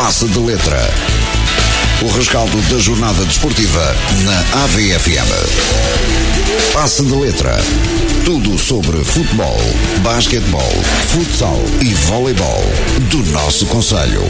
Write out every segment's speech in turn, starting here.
Passe de Letra. O rescaldo da jornada desportiva na AVFM. Passe de Letra. Tudo sobre futebol, basquetebol, futsal e voleibol do nosso concelho.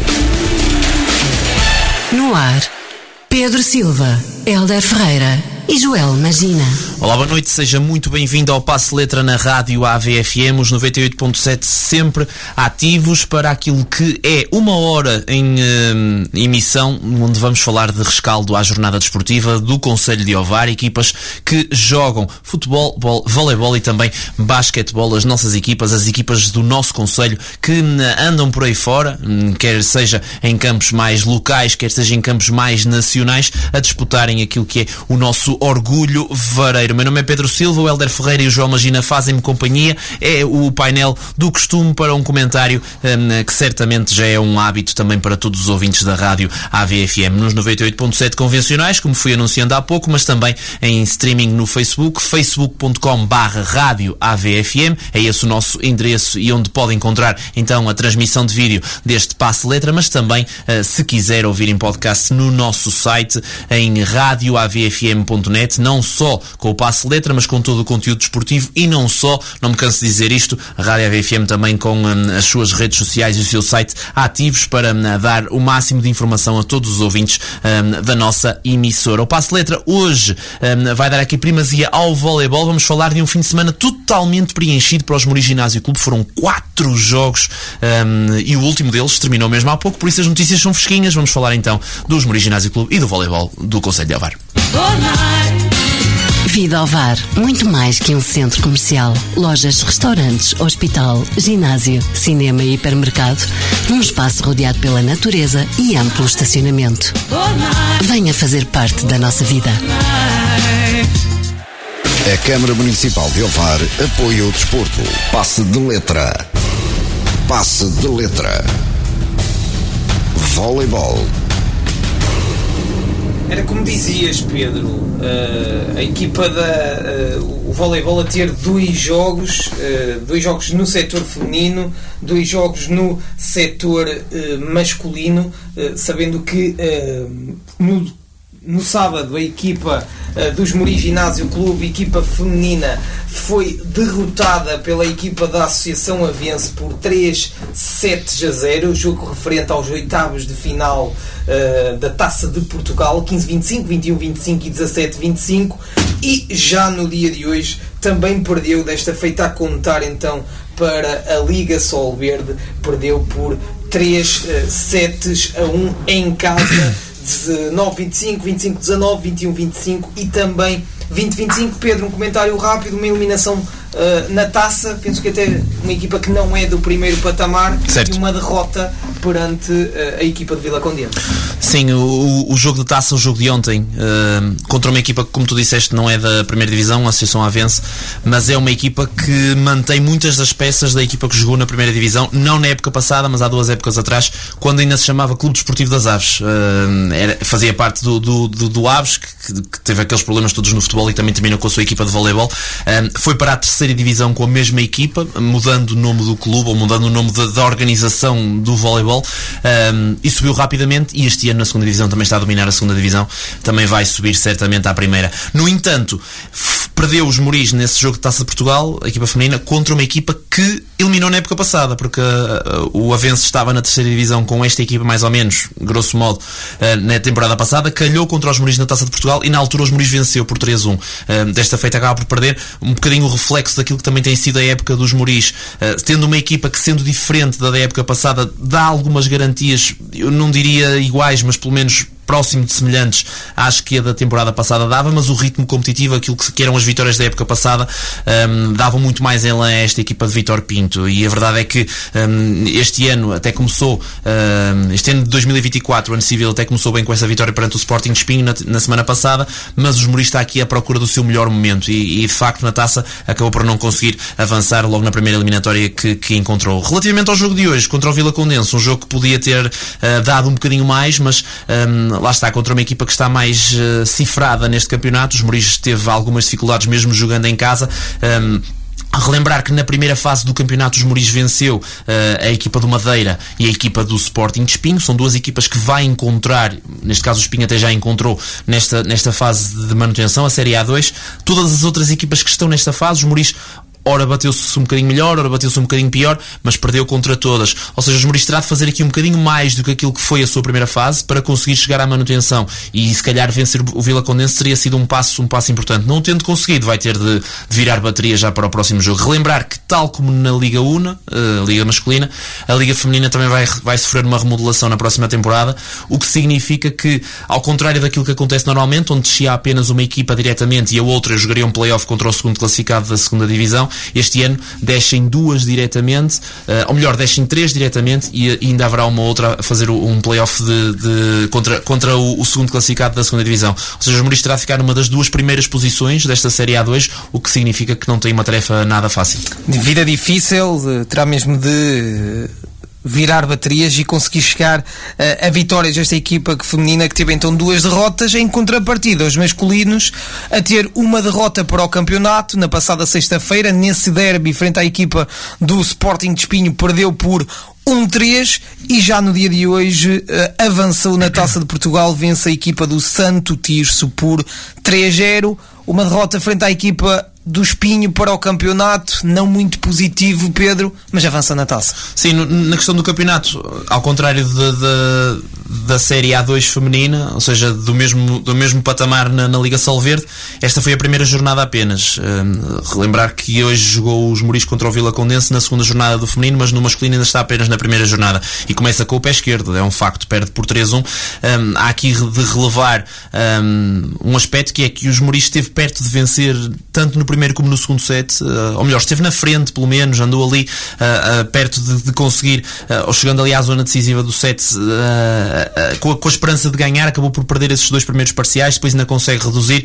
No ar, Pedro Silva, Hélder Ferreira e Joel Magina. Olá, boa noite, seja muito bem-vindo ao Passe Letra na rádio AVFM, os 98.7 sempre ativos para aquilo que é uma hora em emissão, onde vamos falar de rescaldo à jornada desportiva do Concelho de Ovar, equipas que jogam futebol, voleibol e também basquetebol, as nossas equipas, as equipas do nosso Concelho que andam por aí fora, quer seja em campos mais locais, quer seja em campos mais nacionais, a disputarem aquilo que é o nosso orgulho vareiro. Meu nome é Pedro Silva, o Hélder Ferreira e o João Magina fazem-me companhia. É o painel do costume para um comentário que certamente já é um hábito também para todos os ouvintes da rádio AVFM nos 98.7 convencionais, como fui anunciando há pouco, mas também em streaming no Facebook, facebook.com/rádio AVFM. É esse o nosso endereço e onde pode encontrar então a transmissão de vídeo deste Passe Letra, mas também, se quiser ouvir em podcast, no nosso site em radioavfm.net, não só com o Passe Letra, mas com todo o conteúdo desportivo e não só, não me canso de dizer isto, a Rádio AVFM também com as suas redes sociais e o seu site ativos para dar o máximo de informação a todos os ouvintes da nossa emissora. O Passe Letra hoje vai dar aqui primazia ao voleibol. Vamos falar de um fim de semana totalmente preenchido para os Esmoriz Ginásio Clube. Foram 4 jogos e o último deles terminou mesmo há pouco, por isso as notícias são fresquinhas. Vamos falar então do Esmoriz Ginásio Clube e do voleibol do Concelho de Ovar. Vida Ovar, muito mais que um centro comercial. Lojas, restaurantes, hospital, ginásio, cinema e hipermercado, num espaço rodeado pela natureza e amplo estacionamento. Venha fazer parte da nossa vida. A Câmara Municipal de Ovar apoia o desporto. Passe de Letra. Passe de Letra. Voleibol. Era como dizias, Pedro, a equipa o voleibol a ter 2 jogos no setor feminino, 2 jogos no setor masculino, sabendo que no sábado a equipa do Esmoriz Ginásio Clube, equipa feminina, foi derrotada pela equipa da Associação Avense por 3-7-0, jogo referente aos oitavos de final da Taça de Portugal, 15-25, 21-25 e 17-25, e já no dia de hoje também perdeu, desta feita a contar então para a Liga Sol Verde, perdeu por 3-7-1 em casa, 19-25, 25-19, 21-25 e também 20-25. Pedro, um comentário rápido, uma eliminação na taça, penso que até uma equipa que não é do primeiro patamar, certo, e uma derrota perante a equipa de Vila Condente. Sim, o jogo de taça, o jogo de ontem, contra uma equipa que, como tu disseste, não é da primeira divisão, a Associação Avense, mas é uma equipa que mantém muitas das peças da equipa que jogou na primeira divisão, não na época passada, mas há 2 épocas atrás, quando ainda se chamava Clube Desportivo das Aves. Fazia parte do Aves, que teve aqueles problemas todos no futebol e também terminou com a sua equipa de voleibol. Foi para a terceira divisão com a mesma equipa, mudando o nome do clube ou mudando o nome da organização do voleibol, e subiu rapidamente, e este ano na segunda divisão também está a dominar a segunda divisão, também vai subir certamente à primeira. No entanto, perdeu os Esmoriz nesse jogo de Taça de Portugal, a equipa feminina, contra uma equipa que eliminou na época passada, porque o Avense estava na terceira divisão com esta equipa mais ou menos, grosso modo, na temporada passada, calhou contra os Esmoriz na Taça de Portugal e na altura os Esmoriz venceu por 3-1. Desta feita acaba por perder, um bocadinho o reflexo daquilo que também tem sido a época dos Esmoriz, tendo uma equipa que, sendo diferente da época passada, dá algumas garantias, eu não diria iguais, mas pelo menos próximo de semelhantes, acho que a da temporada passada dava, mas o ritmo competitivo, aquilo que eram as vitórias da época passada, davam muito mais em lã a esta equipa de Vítor Pinto, e a verdade é que este ano até começou, este ano de 2024, o ano civil, até começou bem com essa vitória perante o Sporting de Espinho na semana passada, mas o Esmoriz está aqui à procura do seu melhor momento e de facto na taça acabou por não conseguir avançar logo na primeira eliminatória que encontrou. Relativamente ao jogo de hoje, contra o Vila Condense, um jogo que podia ter dado um bocadinho mais, mas lá está, contra uma equipa que está mais cifrada neste campeonato. Os Esmoriz teve algumas dificuldades mesmo jogando em casa. Relembrar que na primeira fase do campeonato os Moris venceu a equipa do Madeira e a equipa do Sporting de Espinho. São duas equipas que vai encontrar, neste caso o Espinho até já encontrou nesta fase de manutenção, a Série A2. Todas as outras equipas que estão nesta fase, os Moris ora bateu-se um bocadinho melhor, ora bateu-se um bocadinho pior, mas perdeu contra todas. Ou seja, os Moris terá de fazer aqui um bocadinho mais do que aquilo que foi a sua primeira fase para conseguir chegar à manutenção, e se calhar vencer o Vila Condense teria sido um passo importante. Não tendo conseguido, vai ter de virar bateria já para o próximo jogo. Relembrar que, tal como na Liga Una, Liga Masculina, a Liga Feminina também vai sofrer uma remodelação na próxima temporada, o que significa que, ao contrário daquilo que acontece normalmente, onde descia apenas uma equipa diretamente e a outra jogaria um play-off contra o segundo classificado da segunda divisão, este ano descem duas diretamente, ou melhor, descem três diretamente, e ainda haverá uma outra a fazer um play-off contra o segundo classificado da segunda divisão. Ou seja, os Moris terá de ficar numa das duas primeiras posições desta Série A2, o que significa que não tem uma tarefa nada fácil. De vida difícil, terá mesmo de virar baterias e conseguir chegar a vitórias desta equipa feminina, que teve então 2 derrotas, em contrapartida os masculinos a ter uma derrota para o campeonato. Na passada sexta-feira, nesse derby frente à equipa do Sporting de Espinho, perdeu por 1-3, e já no dia de hoje avançou na Taça de Portugal, vence a equipa do Santo Tirso por 3-0. Uma derrota frente à equipa do Espinho para o campeonato, não muito positivo, Pedro, mas avança na taça. Sim, na questão do campeonato, ao contrário da Série A2 feminina, ou seja, do mesmo patamar na Liga Solverde, esta foi a primeira jornada apenas. Relembrar que hoje jogou os Moris contra o Vila Condense na segunda jornada do feminino, mas no masculino ainda está apenas na primeira jornada, e começa com o pé esquerdo, é um facto, perde por 3-1. Há aqui de relevar um aspecto, que é que os Moris esteve perto de vencer tanto no primeiro como no segundo set, ou melhor, esteve na frente, pelo menos, andou ali perto de conseguir, ou chegando ali à zona decisiva do set, com a esperança de ganhar. Acabou por perder esses 2 primeiros parciais, depois ainda consegue reduzir,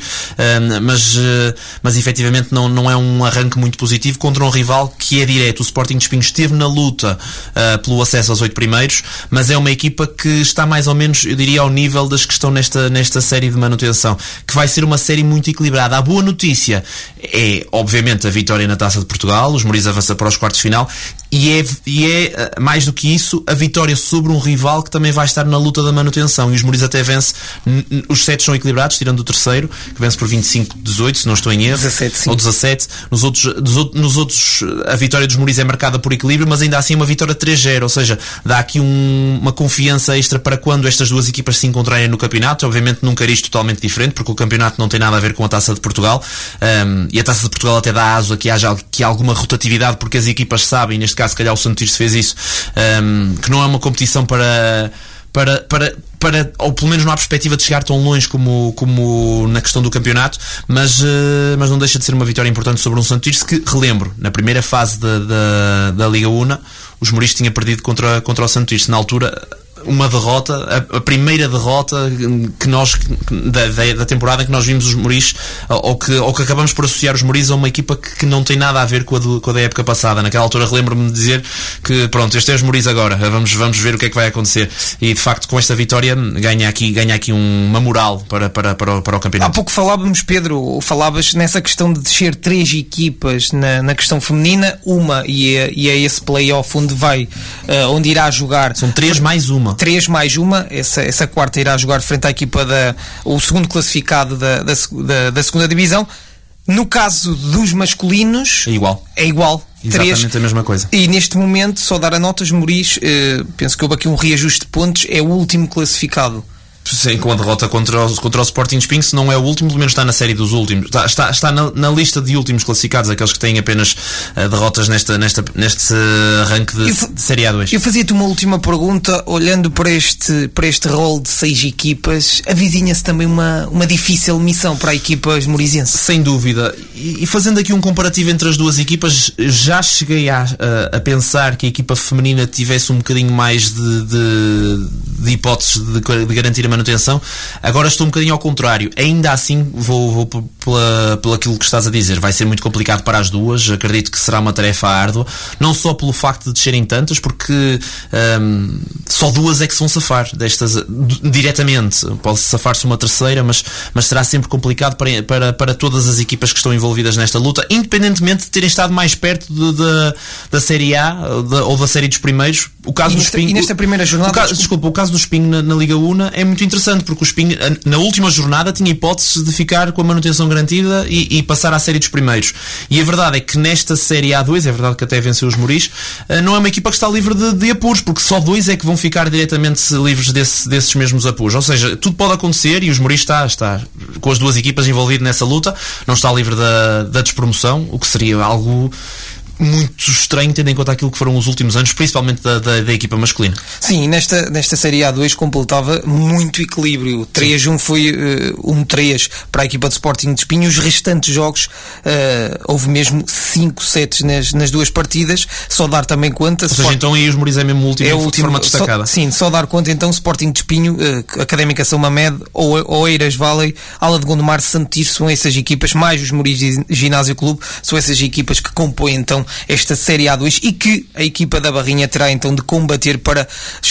mas efetivamente não é um arranque muito positivo contra um rival que é direto. O Sporting de Espinho esteve na luta pelo acesso aos 8 primeiros, mas é uma equipa que está mais ou menos, eu diria, ao nível das que estão nesta série de manutenção, que vai ser uma série muito equilibrada. A boa notícia é, obviamente, a vitória na Taça de Portugal. Os Moris avançam para os quartos de final, e é mais do que isso, a vitória sobre um rival que também vai estar na luta da manutenção, e os Moris até vence. Os sets são equilibrados, tirando o terceiro, que vence por 25-18, se não estou em erro, 17, sim. Ou 17. Nos outros a vitória dos Moris é marcada por equilíbrio, mas ainda assim uma vitória 3-0, ou seja, dá aqui uma confiança extra para quando estas duas equipas se encontrarem no campeonato. Obviamente num cariz totalmente diferente, porque o campeonato não tem nada a ver com a Taça de Portugal, e a Taça de Portugal até dá aso a que haja alguma rotatividade, porque as equipas sabem, neste caso se calhar o Santo Tirso fez isso, que não é uma competição para, ou pelo menos não há perspectiva de chegar tão longe como na questão do campeonato, mas não deixa de ser uma vitória importante sobre um Santo Tirso que, relembro, na primeira fase da Liga Una, os Moris tinha perdido contra o Santo Tirso. Na altura, uma derrota, a primeira derrota que nós da temporada, que nós vimos os Moris, ou que acabamos por associar os Moris a uma equipa que não tem nada a ver com a da época passada. Naquela altura relembro-me de dizer que pronto, este é os Moris agora, vamos ver o que é que vai acontecer, e de facto com esta vitória ganha aqui uma moral para o campeonato. Há pouco falávamos, Pedro, falavas nessa questão de descer 3 equipas na questão feminina, e é esse play-off onde irá jogar. São 3 mais uma. 3 mais uma, essa quarta irá jogar frente à equipa o segundo classificado da segunda divisão. No caso dos masculinos, é igual. Exatamente 3. a mesma coisa. E neste momento, só dar a nota, os Moris, penso que houve aqui um reajuste de pontos, é o último classificado. Sim, com a derrota contra o Sporting de Espinho, se não é o último, pelo menos está na série dos últimos. Está na lista de últimos classificados, aqueles que têm apenas derrotas neste arranque de Série A2. Eu fazia-te uma última pergunta, olhando para este rol de 6 equipas, avizinha-se também uma difícil missão para a equipa morisense. Sem dúvida. E fazendo aqui um comparativo entre as duas equipas, já cheguei a pensar que a equipa feminina tivesse um bocadinho mais de hipóteses de garantir a manutenção manutenção. Agora estou um bocadinho ao contrário. Ainda assim vou pelo aquilo que estás a dizer. Vai ser muito complicado para as duas. Acredito que será uma tarefa árdua, não só pelo facto de descerem tantas, porque só duas é que se vão safar destas diretamente. Pode safar-se uma terceira, mas será sempre complicado para todas as equipas que estão envolvidas nesta luta, independentemente de terem estado mais perto da Série A ou da Série dos Primeiros. O caso do Espinho, e nesta primeira jornada, o caso do Espinho na Liga Una é muito interessante, porque o Espinho na última jornada tinha hipóteses de ficar com a manutenção garantida e passar à Série dos Primeiros. E a verdade é que nesta Série A2, é verdade que até venceu os Moris, não é uma equipa que está livre de apuros, porque só dois é que vão ficar diretamente livres desses mesmos apuros. Ou seja, tudo pode acontecer, e os Moris está com as duas equipas envolvidas nessa luta, não está livre da despromoção, o que seria algo muito estranho, tendo em conta aquilo que foram os últimos anos, principalmente da equipa masculina. Sim, nesta Série A2 completava muito equilíbrio. 3-1 foi 1-3 para a equipa de Sporting de Espinho. Os restantes jogos houve mesmo 5 sets nas duas partidas. Só dar também conta. Ou seja, então aí os Moris é mesmo o último de forma destacada. Só dar conta então Sporting de Espinho, Académica São Mamed, Oeiras Valley, Ala de Gondomar, Santir, são essas equipas, mais os Moris Ginásio Clube, são essas equipas que compõem então esta Série A2 e que a equipa da Barrinha terá então de combater para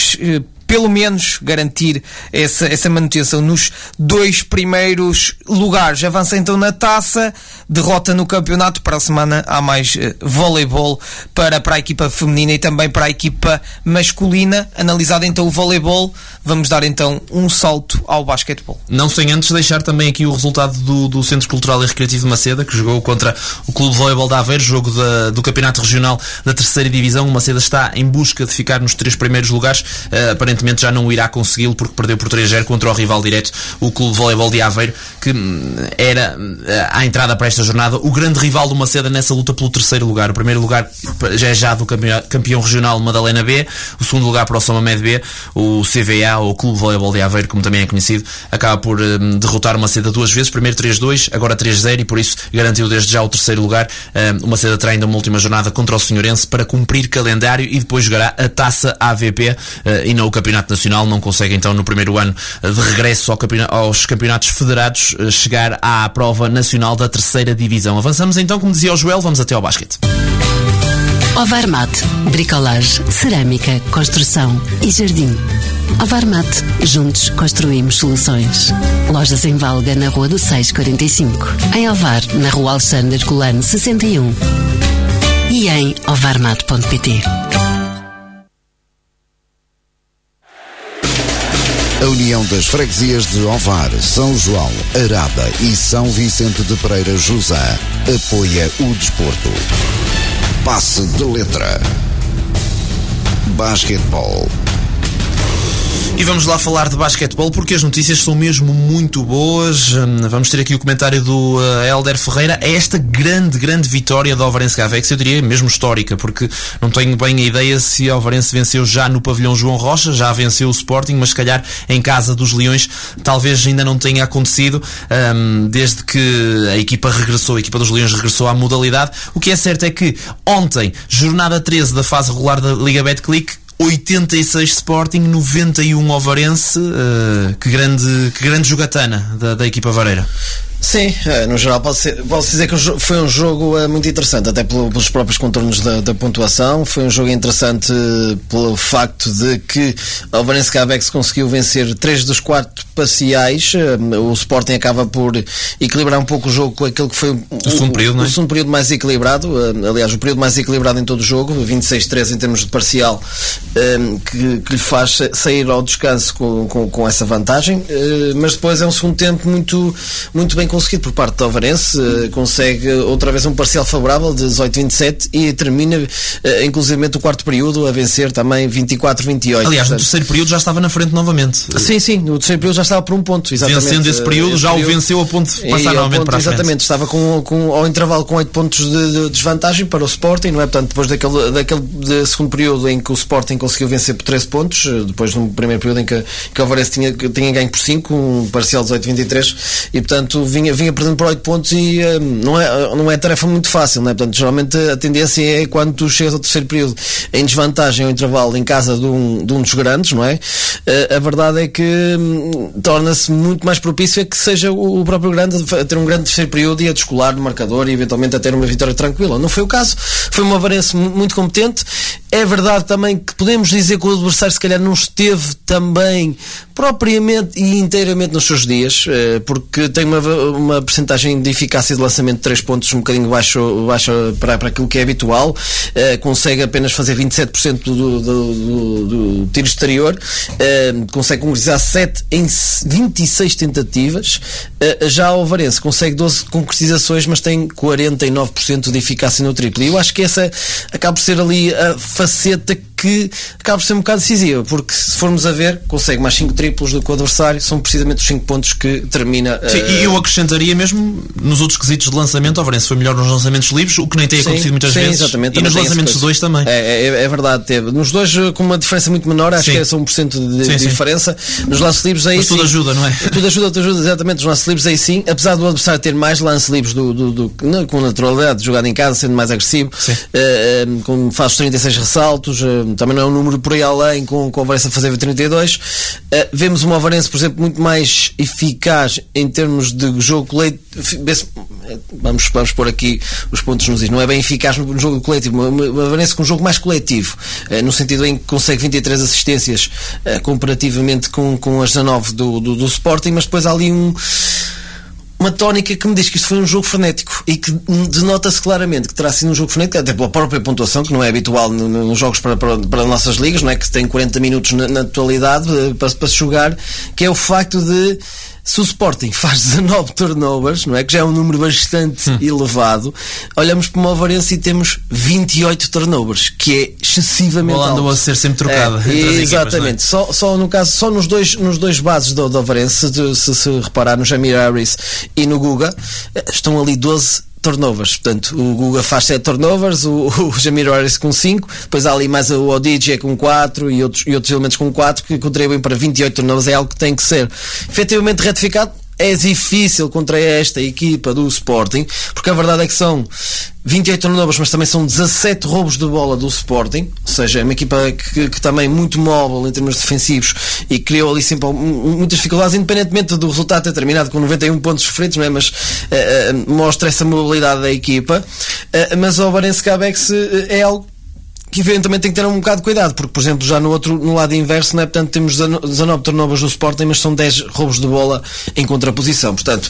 pelo menos garantir essa manutenção nos 2 primeiros lugares. Avança então na taça, derrota no campeonato. Para a semana há mais voleibol para a equipa feminina e também para a equipa masculina. Analisado então o voleibol, vamos dar então um salto ao basquetebol. Não sem antes deixar também aqui o resultado do Centro Cultural e Recreativo de Maceda, que jogou contra o Clube de Voleibol de Aveiro, jogo do Campeonato Regional da 3ª Divisão. O Maceda está em busca de ficar nos 3 primeiros lugares, aparentemente já não irá consegui-lo porque perdeu por 3-0 contra o rival direto, o Clube de Voleibol de Aveiro, que era à entrada para esta jornada o grande rival do Maceda nessa luta pelo 3º lugar. O primeiro lugar já do campeão regional Madalena B, o segundo lugar para o São Mamed B, o CVA, ou o Clube de Voleibol de Aveiro, como também é conhecido, acaba por derrotar o Maceda 2 vezes, primeiro 3-2, agora 3-0, e por isso garantiu desde já o 3º lugar. O Maceda terá ainda uma última jornada contra o Senhorense para cumprir calendário e depois jogará a Taça AVP e não o Campeonato Nacional. Não consegue então no primeiro ano de regresso aos campeonatos federados chegar à prova nacional da 3ª Divisão. Avançamos então, como dizia o Joel, vamos até ao basquete. Ovarmat, bricolagem, cerâmica, construção e jardim. Ovarmat, juntos construímos soluções. Lojas em Valga, na Rua do 645. Em Ovar, na Rua Alexandre Colano 61. E em ovarmat.pt. A União das Freguesias de Ovar, São João, Arada e São Vicente de Pereira Jusã apoia o desporto. Passe de letra. Basquetebol. E vamos lá falar de basquetebol, porque as notícias são mesmo muito boas. Vamos ter aqui o comentário do Hélder Ferreira. É esta grande vitória do Ovarense Gavex, eu diria mesmo histórica, porque não tenho bem a ideia se a Ovarense venceu já no pavilhão João Rocha, já venceu o Sporting, mas se calhar em casa dos Leões talvez ainda não tenha acontecido, desde que a equipa dos Leões regressou à modalidade. O que é certo é que ontem, jornada 13 da fase regular da Liga Betclic, 86 Sporting, 91 Ovarense. Que grande jogatana da equipa vareira. Sim, no geral posso dizer que foi um jogo muito interessante, até pelos próprios contornos da pontuação. Foi um jogo interessante pelo facto de que o Ovarense Gavex conseguiu vencer 3 dos 4 parciais. O Sporting acaba por equilibrar um pouco o jogo com aquele que foi o segundo período mais equilibrado. Aliás, o período mais equilibrado em todo o jogo, 26-3 em termos de parcial, que lhe faz sair ao descanso com essa vantagem. Mas depois é um segundo tempo muito bem conseguido por parte do Ovarense, consegue outra vez um parcial favorável de 18-27 e termina inclusivamente o 4º período a vencer também 24-28. Aliás, no terceiro período já estava na frente novamente. Sim, no terceiro período já estava por um ponto, exatamente. Vencendo esse período, já o venceu a ponto de passar novamente para a frente. Exatamente, estava ao intervalo com 8 pontos de desvantagem para o Sporting, não é? Portanto, depois daquele segundo período em que o Sporting conseguiu vencer por 13 pontos, depois no primeiro período em que o Ovarense tinha ganho por 5, um parcial 18-23, e portanto vinha perdendo por 8 pontos e não é tarefa muito fácil, né? Portanto, geralmente a tendência é quando tu chegas ao terceiro período em desvantagem ao intervalo em casa de um dos grandes, não é? A verdade é que torna-se muito mais propício a que seja o próprio grande a ter um grande terceiro período e a descolar no marcador e eventualmente a ter uma vitória tranquila. Não foi o caso, foi uma Varense muito competente. É verdade também que podemos dizer que o adversário se calhar não esteve também propriamente e inteiramente nos seus dias, porque tem uma percentagem de eficácia de lançamento de 3 pontos um bocadinho baixa para aquilo que é habitual, consegue apenas fazer 27% do tiro exterior, consegue concretizar 7 em 26 tentativas. Já o Varense consegue 12 concretizações, mas tem 49% de eficácia no triplo, e eu acho que essa acaba por ser ali a faceta que acaba por ser um bocado decisiva, porque se formos a ver, consegue mais 5 triplos do que o adversário, são precisamente os 5 pontos que termina. Sim, e eu acrescentaria mesmo nos outros quesitos de lançamento, o Varense foi melhor nos lançamentos livres, o que nem tem acontecido muitas vezes, exatamente, e nos lançamentos de 2 também. É verdade, teve. Nos 2 com uma diferença muito menor, acho que é só 1% de diferença. Nos lances livres aí. Mas tudo ajuda, não é? Tudo ajuda, exatamente. Nos lances livres aí sim, apesar do adversário ter mais lances livres com naturalidade, jogado em casa, sendo mais agressivo, faz os 36 ressaltos, também não é um número por aí além, com o Varense a fazer 32. Vemos uma Varense, por exemplo, muito mais eficaz em termos de jogo coletivo. Vamos pôr aqui os pontos nos is. Não é bem eficaz no jogo coletivo, uma Varense com um jogo mais coletivo, no sentido em que consegue 23 assistências comparativamente com as 19 do Sporting, mas depois há ali uma tónica que me diz que isto foi um jogo frenético e que denota-se claramente que terá sido um jogo frenético, até pela própria pontuação, que não é habitual nos jogos para nossas ligas, não é? Que tem 40 minutos na totalidade para se jogar, que é o facto de, se o Sporting faz 19 turnovers, não é? Que já é um número bastante elevado, olhamos para uma Varense e temos 28 turnovers, que é excessivamente alto. Andou a ser sempre trocada entre as exatamente, equipas, só no caso, só nos dois bases do Varense, se reparar no Jamir Harris e no Guga, estão ali 12 turnovers. Portanto, o Guga faz 7 turnovers, o Jamir Harris com 5, depois há ali mais o Odije com 4 e outros elementos com 4 que contribuem para 28 turnovers. É algo que tem que ser efetivamente retificado. É difícil contra esta equipa do Sporting, porque a verdade é que são 28 turnovers, mas também são 17 roubos de bola do Sporting, ou seja, é uma equipa que também muito móvel em termos defensivos e criou ali sempre muitas dificuldades, independentemente do resultado ter terminado com 91 pontos sofridos, não é? Mas mostra essa mobilidade da equipa. Mas o Varense Cabex é algo que eventualmente tem que ter um bocado de cuidado, porque, por exemplo, já no lado inverso, não é? Portanto, temos 19 turnovers do Sporting, mas são 10 roubos de bola em contraposição. Portanto,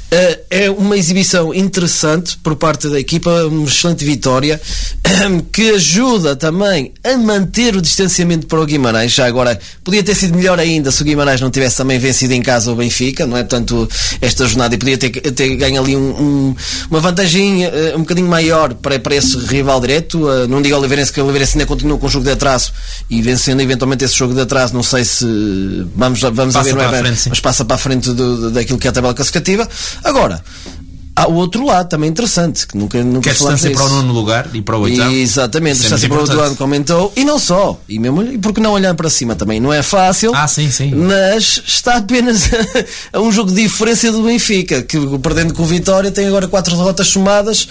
é uma exibição interessante por parte da equipa, uma excelente vitória, que ajuda também a manter o distanciamento para o Guimarães. Já agora, podia ter sido melhor ainda se o Guimarães não tivesse também vencido em casa o Benfica, não é? Portanto, esta jornada, e podia ter ganho ali uma vantagem um bocadinho maior para esse rival direto. Não digo Oliveirense, que o Oliveirense ainda continua com o jogo de atraso e vencendo eventualmente esse jogo de atraso, não sei se vamos a ver, não é bem, mas passa para a frente daquilo que é a tabela classificativa. Agora, há o outro lado também interessante, que nunca que falamos disso. Para o 9º lugar e para o 8º. Exatamente, a distância para o 8º comentou, e não só, e porque não olhar para cima também não é fácil. Sim. Mas está apenas a um jogo de diferença do Benfica, que perdendo com o Vitória tem agora 4 derrotas somadas,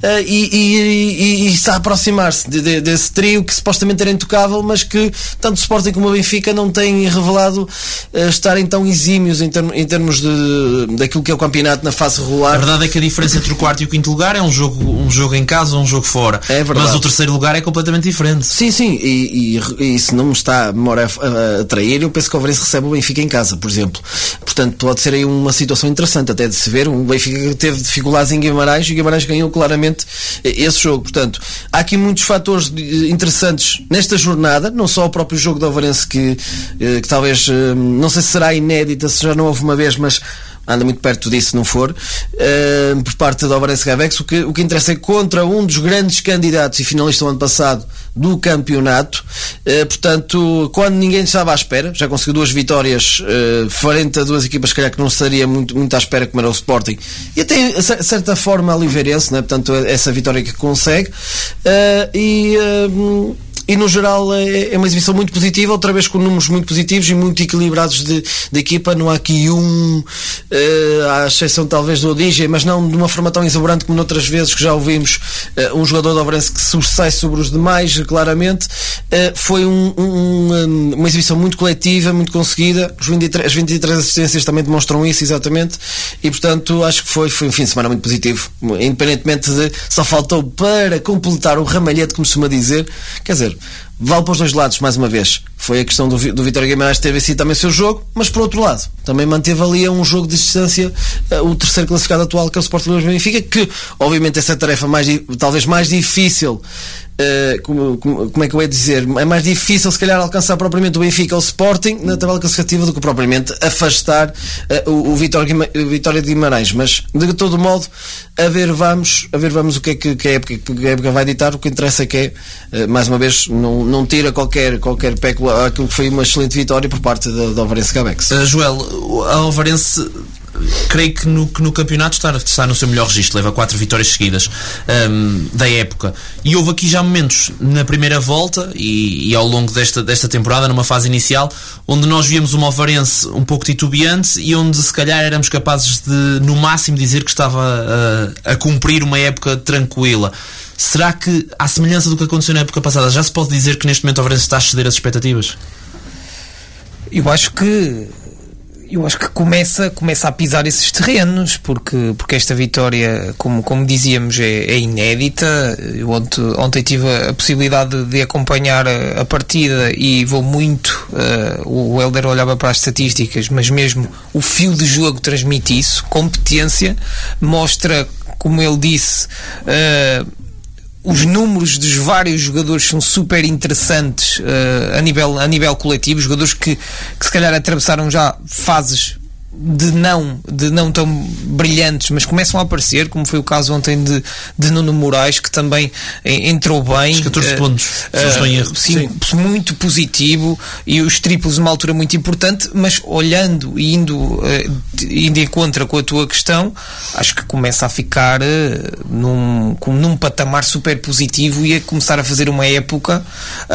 e está a aproximar-se desse trio que supostamente era intocável, mas que tanto o Sporting como o Benfica não têm revelado estarem tão exímios em termos daquilo que é o campeonato na fase regular. A verdade é que a diferença entre o 4º e o 5º lugar é um jogo em casa ou um jogo fora. É verdade. Mas o 3º lugar é completamente diferente. Sim, e se não me está a memória a trair, eu penso que o Varense recebe o Benfica em casa, por exemplo. Portanto, pode ser aí uma situação interessante até de se ver. O Benfica teve dificuldades em Guimarães e o Guimarães ganhou claramente esse jogo. Portanto, há aqui muitos fatores interessantes nesta jornada, não só o próprio jogo do Varense que talvez, não sei se será inédita, se já não houve uma vez, mas anda muito perto disso, se não for, por parte do Varense Cabex. O que interessa é contra um dos grandes candidatos e finalista do ano passado do campeonato, portanto, quando ninguém estava à espera, já conseguiu 2 vitórias frente a 2 equipas que calhar que não estaria muito à espera, como era o Sporting e até de certa forma a Oliveirense, né? Portanto, essa vitória que consegue, E no geral é uma exibição muito positiva, outra vez com números muito positivos e muito equilibrados de equipa. Não há aqui à exceção talvez do Odige, mas não de uma forma tão exuberante como noutras vezes que já ouvimos um jogador do Ovarense que sobressai sobre os demais, claramente. Foi uma exibição muito coletiva, muito conseguida. As 23 assistências também demonstram isso, exatamente, e portanto acho que foi um fim de semana muito positivo, independentemente de só faltou para completar o ramalhete, como se costuma dizer. Quer dizer, vale para os dois lados, mais uma vez. Foi a questão do Vitória Guimarães ter vencido também o seu jogo, mas por outro lado, também manteve ali a um jogo de distância o terceiro classificado atual, que é o Sporting Lisboa Benfica, que obviamente essa tarefa talvez mais difícil, como é que eu ia dizer, é mais difícil se calhar alcançar propriamente o Benfica ou o Sporting na tabela classificativa do que propriamente afastar o Vitória de Guimarães. Mas de todo modo, a ver vamos o que é que a época vai ditar. O que interessa é que mais uma vez não tira qualquer pécula aquilo que foi uma excelente vitória por parte da Ovarense Cabex. Joel, a Ovarense, creio que no campeonato está no seu melhor registro, leva 4 vitórias seguidas da época, e houve aqui já momentos na primeira volta e ao longo desta temporada, numa fase inicial, onde nós víamos uma Ovarense um pouco titubeante e onde se calhar éramos capazes de no máximo dizer que estava a cumprir uma época tranquila. Será que, à semelhança do que aconteceu na época passada, já se pode dizer que neste momento a Ovarense está a exceder as expectativas? Eu acho que começa a pisar esses terrenos, porque esta vitória, como dizíamos, é inédita. Eu ontem tive a possibilidade de acompanhar a partida e vou muito, o Helder olhava para as estatísticas, mas mesmo o fio de jogo transmite isso, competência, mostra, como ele disse, os números dos vários jogadores são super interessantes a nível coletivo, jogadores que se calhar atravessaram já fases de não tão brilhantes, mas começam a aparecer, como foi o caso ontem de Nuno Moraes, que também entrou bem. Os 14 pontos, se não estou em erro. Sim, muito positivo, e os triplos uma altura muito importante, mas olhando e indo em contra com a tua questão, acho que começa a ficar num patamar super positivo e a começar a fazer uma época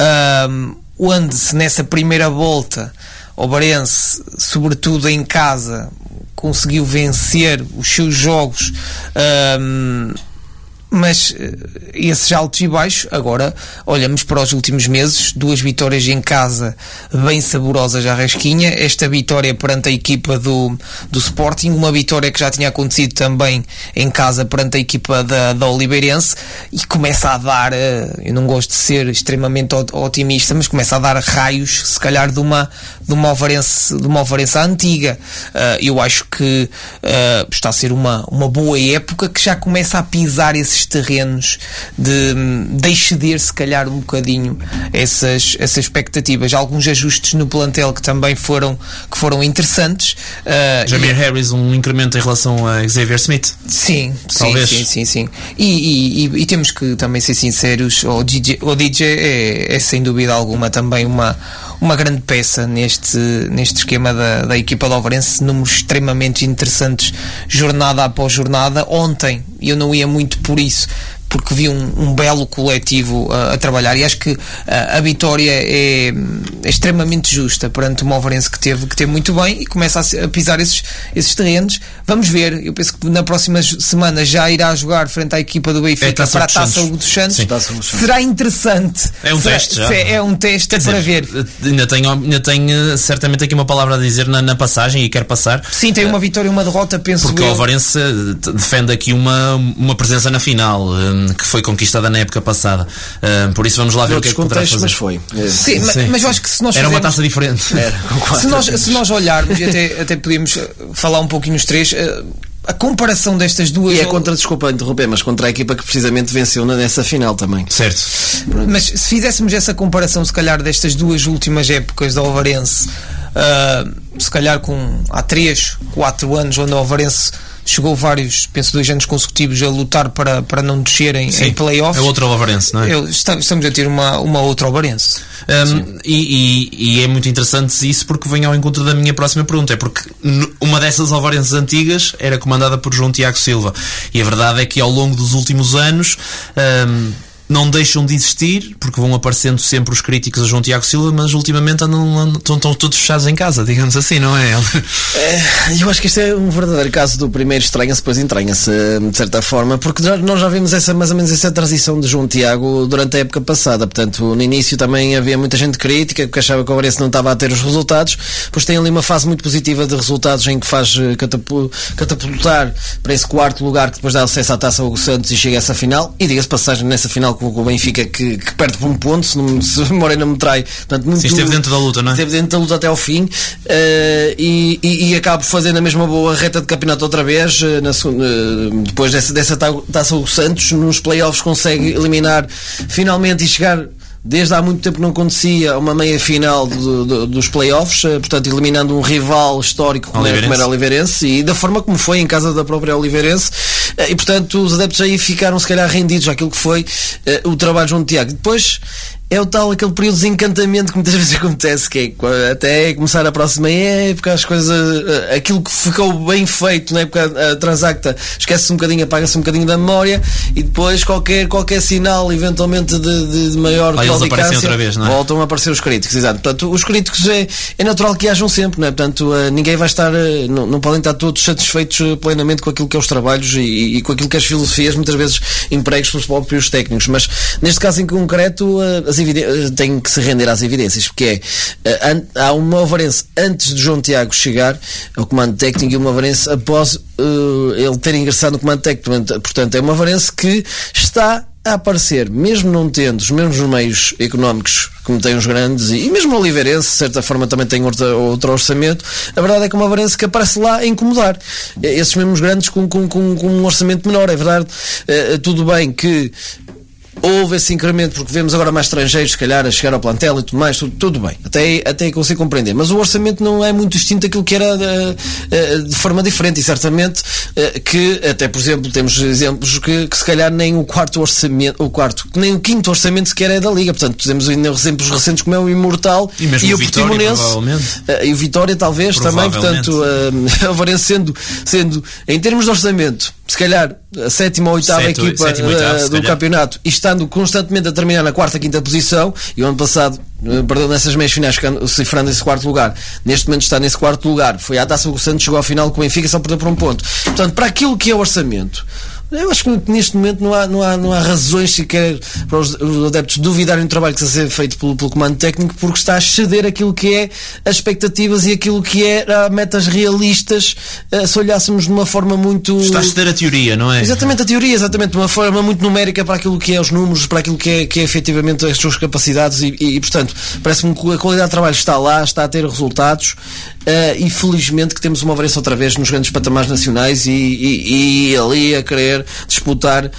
onde, se nessa primeira volta o Ovarense, sobretudo em casa, conseguiu vencer os seus jogos, mas esses altos e baixos. Agora olhamos para os últimos meses, 2 vitórias em casa bem saborosas à rasquinha, esta vitória perante a equipa do Sporting, uma vitória que já tinha acontecido também em casa perante a equipa da Oliveirense, e começa a dar, eu não gosto de ser extremamente otimista, mas começa a dar raios, se calhar, de uma Ovarense antiga. Eu acho que está a ser uma boa época, que já começa a pisar esses terrenos de exceder, se calhar, um bocadinho essas expectativas. Alguns ajustes no plantel que também foram interessantes. Jamir Harris, um incremento em relação a Xavier Smith. Sim, talvez. Sim. E temos que também ser sinceros, o DJ é sem dúvida alguma também uma grande peça neste esquema da equipa do Ovarense. Números extremamente interessantes jornada após jornada. Ontem eu não ia muito por isso, porque vi um belo coletivo a trabalhar, e acho que a vitória é extremamente justa perante uma Ovarense que teve muito bem e começa a pisar esses terrenos. Vamos ver, eu penso que na próxima semana já irá jogar frente à equipa do Benfica para a Taça dos Santos. Será interessante. É um teste já. É um teste para ver. Ainda tenho certamente aqui uma palavra a dizer na passagem, e quero passar. Sim, tem uma vitória e uma derrota, penso porque o Ovarense defende aqui uma presença na final, que foi conquistada na época passada. Por isso vamos lá ver o que é que poderá fazer. Mas foi. Sim. Mas eu acho que se nós era uma taça diferente. Se nós olharmos, e até podíamos falar um pouquinho os três, a comparação destas duas... E é desculpa interromper, mas contra a equipa que precisamente venceu nessa final também. Certo. Mas se fizéssemos essa comparação, se calhar, destas duas últimas épocas da Ovarense, se calhar há 3, 4 anos, onde a Ovarense chegou vários, penso 2 anos consecutivos a lutar para não descerem em playoffs. É outra Ovarense, não é? Estamos a ter uma outra Ovarense. E é muito interessante isso, porque vem ao encontro da minha próxima pergunta. É porque uma dessas Ovarenses antigas era comandada por João Tiago Silva, e a verdade é que ao longo dos últimos anos não deixam de existir, porque vão aparecendo sempre os críticos a João Tiago Silva, mas ultimamente estão todos fechados em casa, digamos assim, não é? Eu acho que este é um verdadeiro caso do primeiro estranha-se, depois entranha-se, de certa forma, porque nós já vimos mais ou menos essa transição de João Tiago durante a época passada. Portanto, no início também havia muita gente crítica que achava que o Ovarense não estava a ter os resultados, depois tem ali uma fase muito positiva de resultados em que faz catapultar para esse quarto lugar, que depois dá acesso à Taça Hugo Santos e chega a essa final, e diga-se passagem nessa final com o Benfica que perde por um ponto, se a memória não me trai. Portanto, muito, esteve dentro da luta, não é? Esteve dentro da luta até ao fim, e acaba fazendo a mesma boa reta de campeonato outra vez, depois dessa Taça Hugo Santos, nos playoffs consegue eliminar finalmente e chegar, desde há muito tempo que não acontecia, uma meia final dos playoffs, portanto eliminando um rival histórico como era o Oliveirense, e da forma como foi em casa da própria Oliveirense, e portanto os adeptos aí ficaram se calhar rendidos àquilo que foi o trabalho de João Tiago. Depois é aquele período de desencantamento que muitas vezes acontece, que é até começar a próxima época, as coisas, aquilo que ficou bem feito na época transacta, esquece-se um bocadinho, apaga-se um bocadinho da memória, e depois qualquer sinal eventualmente de maior claudicância, voltam a aparecer os críticos. Exato. Portanto, os críticos é natural que hajam sempre, não é? Portanto, ninguém vai estar, não podem estar todos satisfeitos plenamente com aquilo que é os trabalhos e com aquilo que é as filosofias, muitas vezes empregues pelos próprios técnicos, mas neste caso em concreto tem que se render às evidências, porque há um Ovarense antes de João Tiago chegar ao comando técnico e um Ovarense após ele ter ingressado no comando técnico. Portanto, é um Ovarense que está a aparecer, mesmo não tendo os mesmos meios económicos como tem os grandes, e mesmo o Oliveirense de certa forma também tem outro orçamento. A verdade é que é um Ovarense que aparece lá a incomodar esses mesmos grandes com um orçamento menor. É verdade, tudo bem que houve esse incremento, porque vemos agora mais estrangeiros, se calhar, a chegar ao plantel e tudo mais, tudo bem, até consigo compreender, mas o orçamento não é muito distinto daquilo que era de forma diferente, e certamente que, até por exemplo, temos exemplos que se calhar nem o nem o quinto orçamento sequer é da Liga. Portanto, temos exemplos recentes como é o Imortal e o Portimonense, e o Vitória talvez também. Portanto, o Ovarense sendo em termos de orçamento se calhar a 7ª ou 8ª equipa do campeonato, e estando constantemente a terminar na 4ª, 5ª posição, e o ano passado perdeu nessas meias finais cifrando esse 4º lugar, neste momento está nesse 4º lugar, foi à Taça Hugo Santos, chegou ao final com o Benfica, só perdeu por um ponto. Portanto, para aquilo que é o orçamento, eu acho que neste momento não há razões sequer para os adeptos duvidarem do trabalho que está a ser feito pelo comando técnico, porque está a exceder aquilo que é as expectativas e aquilo que é metas realistas, se olhássemos de uma forma muito... Está a exceder a teoria, não é? Exatamente, a teoria, exatamente, de uma forma muito numérica para aquilo que é os números, para aquilo que é efetivamente as suas capacidades, e portanto, parece-me que a qualidade de trabalho está lá, está a ter resultados, e felizmente que temos uma Ovarense outra vez nos grandes patamares nacionais e ali a querer disputar,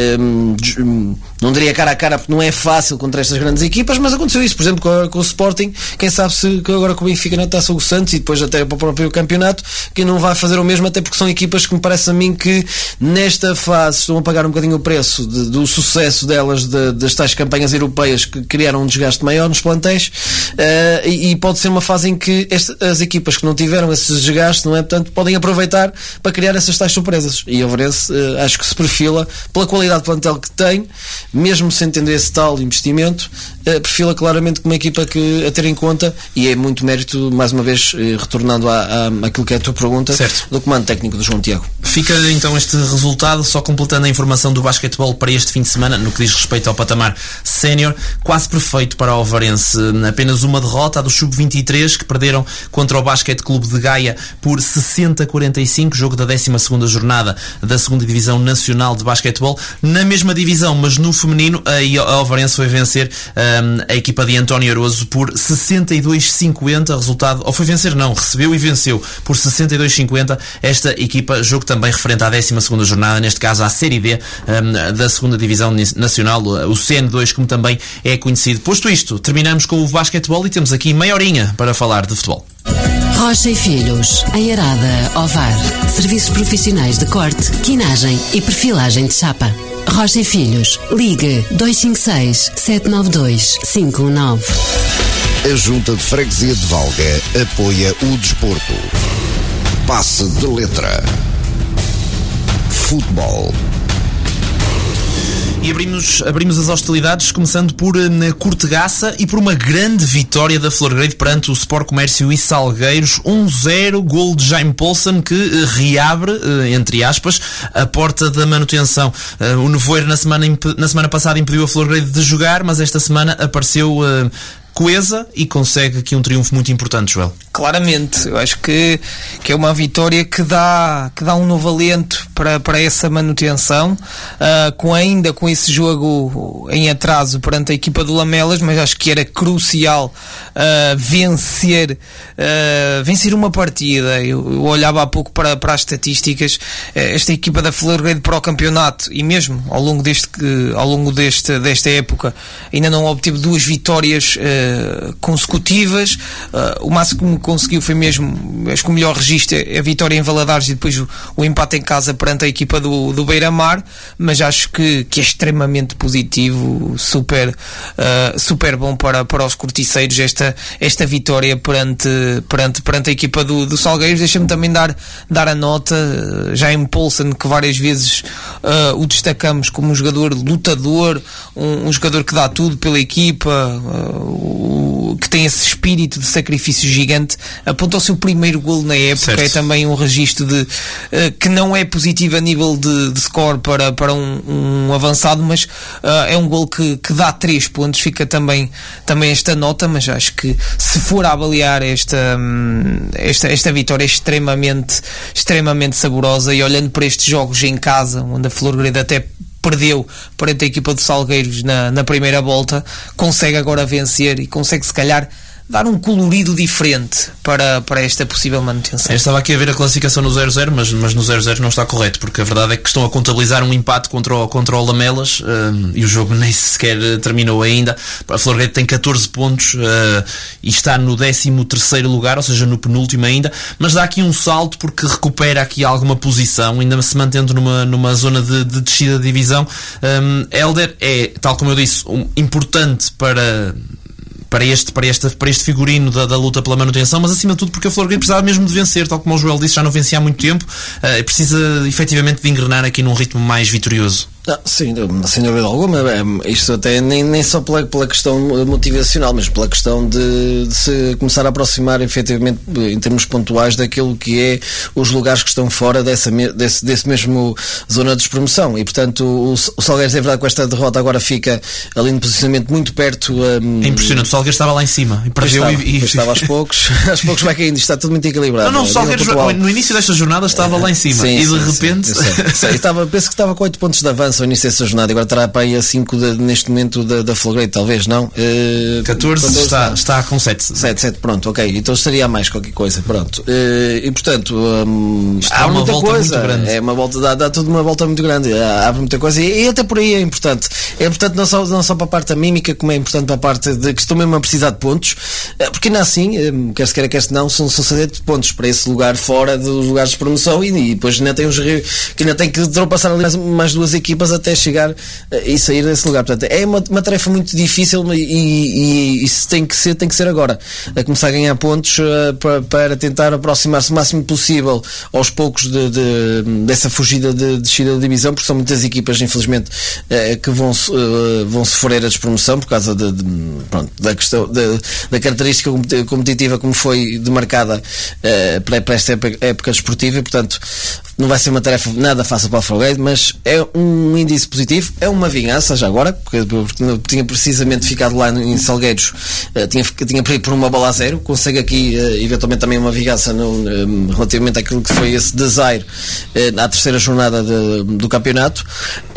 não diria cara a cara, porque não é fácil contra estas grandes equipas, mas aconteceu isso, por exemplo, com o Sporting. Quem sabe se agora com o Benfica na Taça Hugo Santos e depois até para o próprio campeonato, que não vai fazer o mesmo, até porque são equipas que me parece a mim que nesta fase estão a pagar um bocadinho o preço do sucesso delas, das tais campanhas europeias que criaram um desgaste maior nos plantéis, e pode ser uma fase em que as equipas que não tiveram esse desgaste, não é? Portanto, podem aproveitar para criar essas tais surpresas, e o Ovarense acho que se perfila pela qualidade de plantel que tem, mesmo sem entender esse tal investimento, perfila claramente como uma equipa que a ter em conta, e é muito mérito, mais uma vez, retornando àquilo que é a tua pergunta, certo, do comando técnico do João Tiago. Fica então este resultado, só completando a informação do basquetebol para este fim de semana, no que diz respeito ao patamar sénior, quase perfeito para o Ovarense. Apenas uma derrota, a do Sub-23, que perderam contra o Basquete Clube de Gaia por 60-45, jogo da 12ª jornada da 2ª Divisão Nacional de Basquetebol. Na mesma divisão, mas no feminino, a Ovarense foi vencer a equipa de António Aroso por 62-50, resultado, ou foi vencer não, recebeu e venceu por 62-50 esta equipa, jogo também referente à 12ª jornada, neste caso à Série D da 2ª Divisão Nacional, o CN2, como também é conhecido. Posto isto, terminamos com o basquetebol e temos aqui meia horinha para falar de futebol. Rocha e Filhos, em Arada, Ovar. Serviços profissionais de corte, quinagem e perfilagem de chapa. Rocha e Filhos, ligue 256-792-519. A Junta de Freguesia de Valga apoia o desporto. Passe de letra. Futebol. E abrimos as hostilidades, começando por Cortegaça e por uma grande vitória da Florgrade perante o Sport Comércio e Salgueiros. 1-0, gol de Jaime Poulsen, que reabre, entre aspas, a porta da manutenção. O Nevoeiro na semana passada impediu a Florgrade de jogar, mas esta semana apareceu coesa e consegue aqui um triunfo muito importante, Joel. Claramente, eu acho que é uma vitória que dá um novo alento para essa manutenção, com esse jogo em atraso perante a equipa do Lamelas, mas acho que era crucial vencer uma partida. Eu olhava há pouco para as estatísticas. Esta equipa da Florgrade para o campeonato, e mesmo ao longo desta época, ainda não obteve 2 vitórias consecutivas. O máximo que conseguiu foi mesmo, acho que o melhor registro é a vitória em Valadares e depois o empate em casa perante a equipa do Beira-Mar, mas acho que é extremamente positivo, super bom para os corticeiros esta vitória perante a equipa do Salgueiros. Deixa-me também dar a nota, Jaime Poulsen, que várias vezes o destacamos como um jogador lutador, um jogador que dá tudo pela equipa, que tem esse espírito de sacrifício gigante, aponta o seu primeiro golo na época. Certo. É também um registro que não é positivo a nível de score para um avançado, mas é um golo que dá 3 pontos. Fica também esta nota, mas acho que se for a avaliar esta vitória é extremamente saborosa, e olhando para estes jogos em casa, onde a Florgrade até perdeu perante a equipa de Salgueiros na primeira volta, consegue agora vencer e consegue se calhar dar um colorido diferente para esta possível manutenção. Eu estava aqui a ver a classificação no 0-0, mas no 0-0 não está correto, porque a verdade é que estão a contabilizar um empate contra o Lamelas, e o jogo nem sequer terminou ainda. A Florgrade tem 14 pontos e está no 13º lugar, ou seja, no penúltimo ainda, mas dá aqui um salto porque recupera aqui alguma posição, ainda se mantendo numa zona de descida de divisão. Hélder é, tal como eu disse, importante para este figurino da luta pela manutenção, mas acima de tudo porque a Florgrade precisava mesmo de vencer, tal como o Joel disse, já não vencia há muito tempo, precisa efetivamente de engrenar aqui num ritmo mais vitorioso. Sim, sem dúvida alguma. Isto até nem só pela questão motivacional, mas pela questão de se começar a aproximar efetivamente em termos pontuais daquilo que é os lugares que estão fora desse mesmo zona de despromoção. E portanto o Salgueiros, é verdade, com esta derrota agora fica ali no posicionamento muito perto. É impressionante, o Salgueiros estava lá em cima e perdeu estava aos poucos vai caindo, está tudo muito equilibrado. Não, o Salgueiros no início desta jornada estava lá em cima, sim, e de repente penso que estava com 8 pontos de avanço ao início dessa jornada, agora estará para aí a 5 neste momento da Florgrade, talvez, não? 14 está com 7, pronto, ok, então estaria a mais qualquer coisa, pronto. E portanto há uma volta coisa, muito grande, é uma volta, dá tudo uma volta muito grande, há muita coisa, e até por aí é importante não só para a parte da mímica, como é importante para a parte de que estão mesmo a precisar de pontos, porque ainda assim, quer se queira, quer se não, são 7 pontos para esse lugar fora dos lugares de promoção, e depois ainda tem que ainda tem que ultrapassar ali mais 2 equipas até chegar e sair desse lugar. Portanto, é uma tarefa muito difícil, e isso tem que ser agora, a começar a ganhar pontos para tentar aproximar-se o máximo possível aos poucos dessa fugida de descida da divisão, porque são muitas equipas, infelizmente, que vão sofrer a despromoção por causa da questão da característica competitiva como foi demarcada para esta época desportiva, e portanto não vai ser uma tarefa nada fácil para o Florgrade, mas é um índice positivo, é uma vingança já agora, porque tinha precisamente ficado lá em Salgueiros, tinha perdido por 1-0, consegue aqui eventualmente também uma vingança relativamente àquilo que foi esse desire na terceira jornada do campeonato,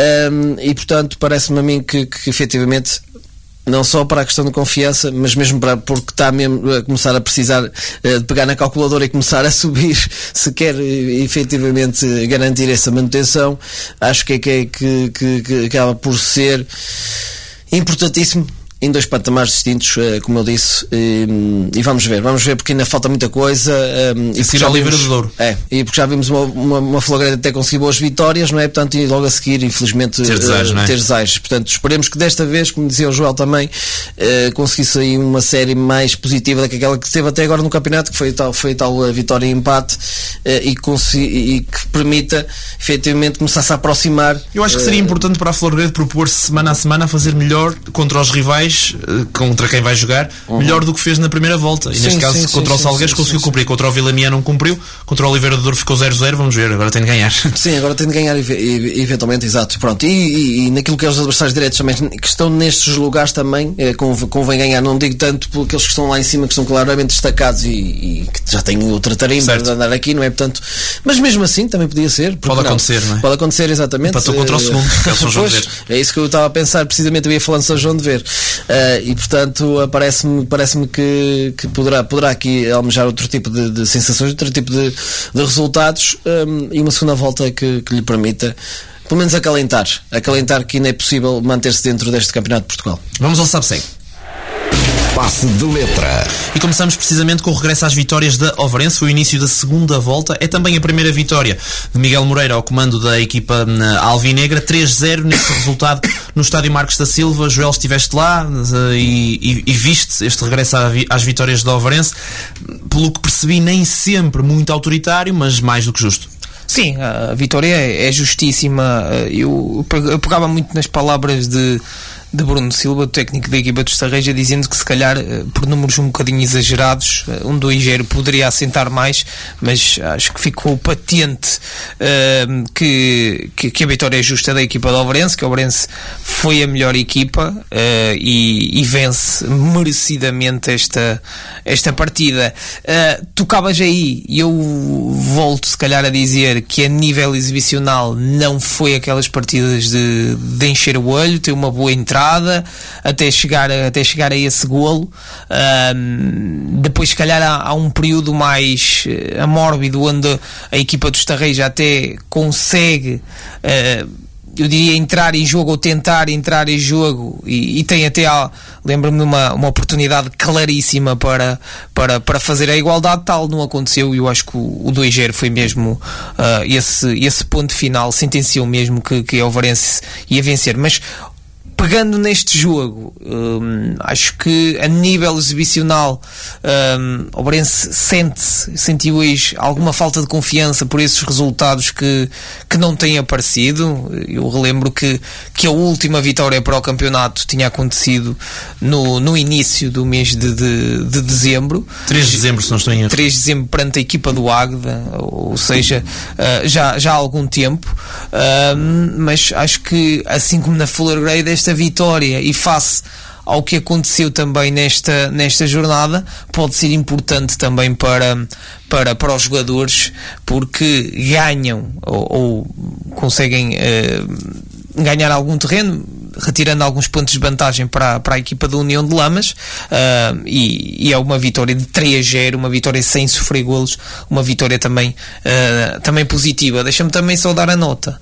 e portanto parece-me a mim que efetivamente, não só para a questão de confiança, mas mesmo porque está mesmo a começar a precisar de pegar na calculadora e começar a subir, se quer efetivamente garantir essa manutenção. Acho que acaba por ser importantíssimo em 2 patamares distintos, como eu disse, e vamos ver porque ainda falta muita coisa. E seguir ao Oliveira do Douro. E porque já vimos uma Flagreira até conseguir boas vitórias, não é? Portanto, e logo a seguir, infelizmente, ter desaires. Portanto, esperemos que desta vez, como dizia o Joel também, conseguisse aí uma série mais positiva do que aquela que teve até agora no campeonato, que foi tal a vitória e empate, e que permita efetivamente começar-se a aproximar. Eu acho que seria importante para a Flagreira propor-se semana a semana a fazer melhor contra os rivais, contra quem vai jogar, melhor do que fez na primeira volta. E neste caso, contra o Salgueiros conseguiu cumprir, contra o Vilamiã não cumpriu, contra o Oliveira do Douro ficou 0-0, vamos ver, agora tem de ganhar. Sim, agora tem de ganhar eventualmente, exato. Pronto. E naquilo que é os adversários diretos também, que estão nestes lugares também, convém ganhar, não digo tanto por aqueles que estão lá em cima, que estão claramente destacados e que já têm outra tarimba de andar aqui, não é? Portanto, mas mesmo assim também podia ser. Pode acontecer, não é? Pode acontecer, exatamente. Empatou contra o segundo, que é o São João de Ver. É isso que eu estava a pensar, precisamente eu ia falando de São João de Ver. E portanto parece-me que poderá aqui almejar outro tipo de sensações, outro tipo de resultados, e uma segunda volta que lhe permita pelo menos acalentar que ainda é possível manter-se dentro deste Campeonato de Portugal. Vamos ao Sabe-Segue. Passe de letra. E começamos precisamente com o regresso às vitórias da Ovarense. Foi o início da segunda volta. É também a primeira vitória de Miguel Moreira ao comando da equipa alvinegra. 3-0 nesse resultado no Estádio Marcos da Silva. Joel, estiveste lá e viste este regresso às vitórias da Ovarense. Pelo que percebi, nem sempre muito autoritário, mas mais do que justo. Sim, a vitória é justíssima. Eu pegava muito nas palavras de Bruno Silva, o técnico da equipa do Estarreja, dizendo que se calhar por números um bocadinho exagerados 2-0 poderia assentar mais, mas acho que ficou patente que a vitória é justa da equipa do Ovarense, que o Ovarense foi a melhor equipa e vence merecidamente esta partida. Tocavas aí, e eu volto se calhar a dizer que a nível exibicional não foi aquelas partidas de encher o olho, ter uma boa entrada até chegar a esse golo. Depois se calhar há um período mais amórbido onde a equipa do Estarreja até consegue, eu diria, entrar em jogo ou tentar entrar em jogo e tem até, lembro-me de uma oportunidade claríssima para fazer a igualdade. Tal não aconteceu, e eu acho que o 2-0 foi mesmo esse ponto final, sentenciou mesmo que a Ovarense ia vencer. Mas pegando neste jogo, acho que a nível exibicional o Ovarense sentiu hoje alguma falta de confiança por esses resultados que não têm aparecido. Eu relembro que a última vitória para o campeonato tinha acontecido no início do mês de dezembro. 3 de dezembro, se não estou em erro. 3 de dezembro, perante a equipa do Águeda, ou seja, já há algum tempo. Mas acho que, assim como na Flagreira, esta vitória, e face ao que aconteceu também nesta jornada, pode ser importante também para os jogadores, porque ganham ou conseguem ganhar algum terreno, retirando alguns pontos de vantagem para a equipa da União de Lamas, e é uma vitória de 3-0, uma vitória sem sofrer golos, uma vitória também positiva. Deixa-me também só dar a nota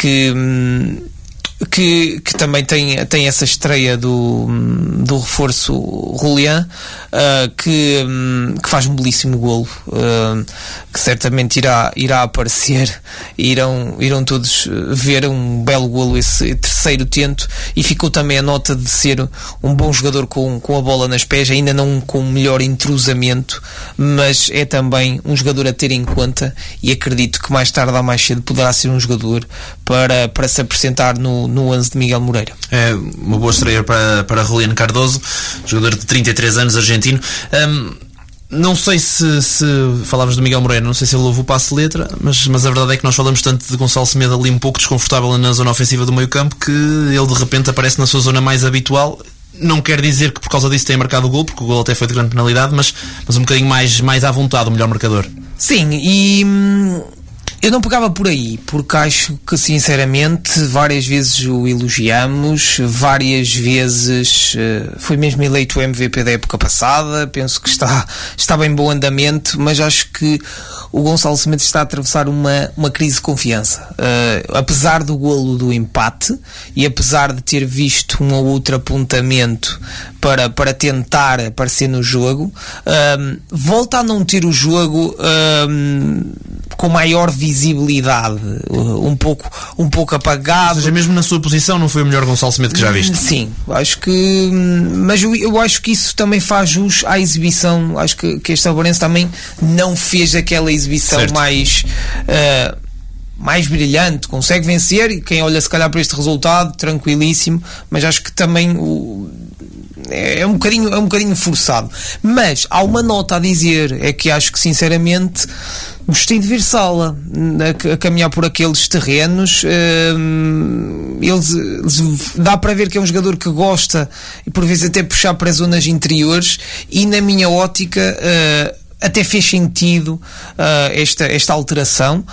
que também tem essa estreia do reforço Julián, que faz um belíssimo golo, que certamente irá aparecer, irão todos ver um belo golo, esse terceiro tento, e ficou também a nota de ser um bom jogador com a bola nas pés, ainda não com melhor entrosamento, mas é também um jogador a ter em conta, e acredito que mais tarde ou mais cedo poderá ser um jogador para se apresentar no 11 de Miguel Moreira. É uma boa estreia para Julián Cardoso, jogador de 33 anos, argentino. Não sei se falavas do Miguel Moreira, não sei se ele ouve o passe de letra, mas a verdade é que nós falamos tanto de Gonçalo Semedo ali um pouco desconfortável na zona ofensiva do meio campo, que ele de repente aparece na sua zona mais habitual. Não quer dizer que por causa disso tenha marcado o gol, porque o gol até foi de grande penalidade, mas um bocadinho mais à vontade, o melhor marcador. Sim, e Eu não pegava por aí, porque acho que sinceramente várias vezes o elogiamos, várias vezes foi mesmo eleito o MVP da época passada, penso que está bem bom andamento, mas acho que o Gonçalo Semedo está a atravessar uma crise de confiança. Apesar do golo do empate e apesar de ter visto um ou outro apontamento para tentar aparecer no jogo, volta a não ter o jogo com maior visibilidade, um pouco apagado. Ou seja, mesmo na sua posição não foi o melhor Gonçalo Semedo que já viste? Sim, acho que, mas eu acho que isso também faz jus à exibição. Acho que este Alvarense também não fez aquela exibição mais brilhante, consegue vencer, e quem olha se calhar para este resultado, tranquilíssimo, mas acho que também é um bocadinho forçado. Mas há uma nota a dizer, é que acho que sinceramente gostei de ver Sala a caminhar por aqueles terrenos. Dá para ver que é um jogador que gosta e por vezes até puxar para as zonas interiores, e na minha ótica até fez sentido esta alteração,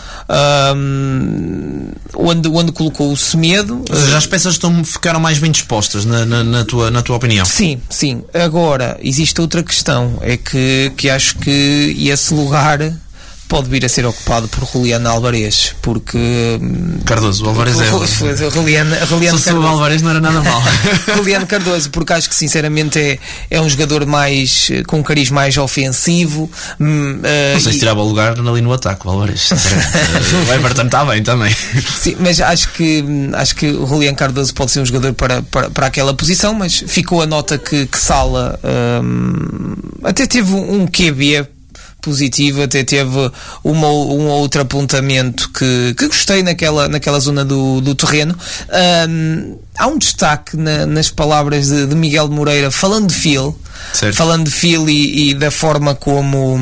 onde colocou o Semedo. Ou seja, as peças ficaram mais bem dispostas na tua opinião? Sim. Agora, existe outra questão, é que acho que esse lugar pode vir a ser ocupado por Julián Álvarez, porque Cardoso, o Álvarez Julián Cardoso. O Álvarez não era nada mal. Julián Cardoso, porque acho que sinceramente é um jogador mais com um cariz mais ofensivo. Não sei se tirava o lugar ali no ataque, o Álvarez. O Everton está bem também. Sim, mas acho que o Julián Cardoso pode ser um jogador para aquela posição, mas ficou a nota que Sala até teve um QB positivo, até teve um outro apontamento que gostei naquela zona do terreno. Há um destaque nas palavras de Miguel Moreira, falando de Phil, e da forma como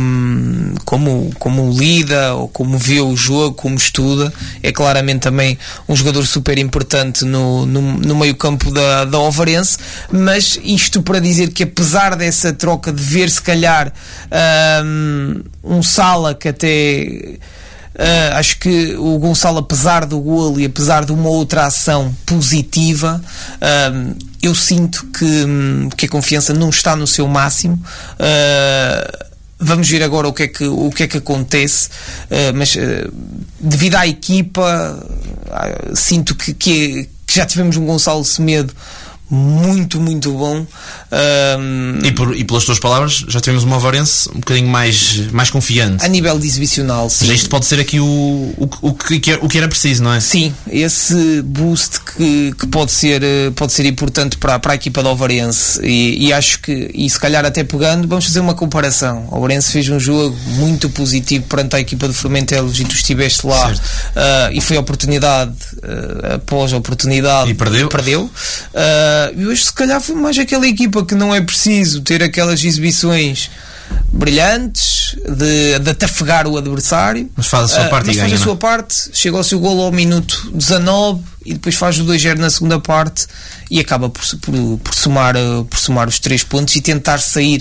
lida ou como vê o jogo, como estuda. É claramente também um jogador super importante no meio campo da Ovarense, mas isto para dizer que apesar dessa troca de ver se calhar um Sala que até acho que o Gonçalo, apesar do golo e apesar de uma outra ação positiva, eu sinto que a confiança não está no seu máximo. Vamos ver agora o que é que acontece, mas devido à equipa, sinto que já tivemos um Gonçalo Semedo muito, muito bom. E pelas tuas palavras, já tivemos uma Ovarense um bocadinho mais confiante. A nível de exibicional, sim. Mas isto pode ser aqui o que era preciso, não é? Sim, esse boost que pode ser importante para a equipa da Ovarense. E acho que, e se calhar até pegando, vamos fazer uma comparação. A Ovarense fez um jogo muito positivo perante a equipa de Formentelos, e tu estiveste lá, e foi oportunidade após oportunidade, e perdeu. E hoje se calhar foi mais aquela equipa que não é preciso ter aquelas exibições brilhantes de atafegar o adversário, mas faz a sua parte, mas faz a sua parte, chega ao seu golo ao minuto 19 e depois faz o 2-0 na segunda parte e acaba por somar os 3 pontos e tentar sair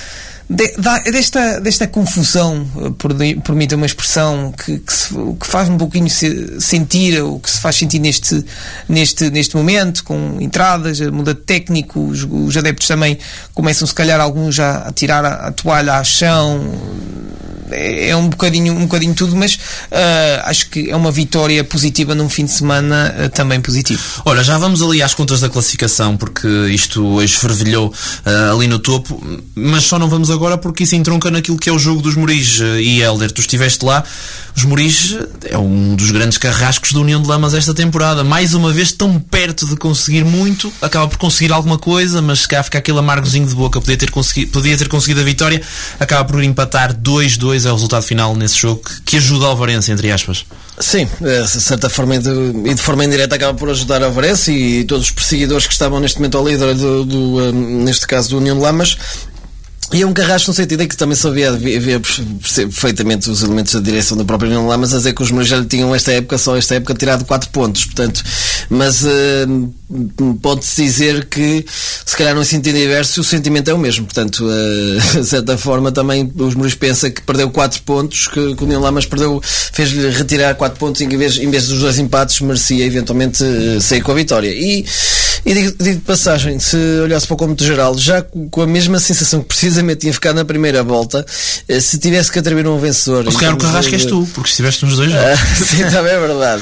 desta confusão, permita uma expressão, que faz um pouquinho sentir, ou que se faz sentir neste momento, com entradas, muda de técnico, os adeptos também começam se calhar alguns a tirar a toalha à chão. É um bocadinho tudo, mas acho que é uma vitória positiva num fim de semana também positivo. Olha, já vamos ali às contas da classificação, porque isto hoje fervilhou ali no topo, mas só não vamos agora porque isso entronca naquilo que é o jogo dos Moris. E Hélder, tu estiveste lá. Os Moris é um dos grandes carrascos da União de Lamas esta temporada, mais uma vez tão perto de conseguir muito, acaba por conseguir alguma coisa, mas se calhar fica aquele amargozinho de boca, podia ter conseguido a vitória, acaba por empatar 2-2, é o resultado final nesse jogo que ajuda ao Alvarense, entre aspas. Sim, de certa forma e de forma indireta acaba por ajudar ao Alvarense e todos os perseguidores que estavam neste momento ao líder neste caso do União de Lamas. E é um carrasco no sentido em que também só havia perfeitamente os elementos da direção da própria União de Lamas a dizer que os Moris já lhe tinham esta época tirado 4 pontos, portanto, mas pode-se dizer que se calhar num sentido inverso o sentimento é o mesmo. Portanto, de certa forma também os Mouros pensam que perdeu 4 pontos, que o União Lamas fez-lhe retirar 4 pontos em vez dos 2 empates, merecia eventualmente sair com a vitória. E digo de passagem, se olhasse para o cômputo geral, já com a mesma sensação que precisamente tinha ficado na primeira volta, se tivesse que atribuir um vencedor. Ou se calhar o Carrasco és tu, porque estiveste nos 2 jogos. Sim, também é verdade.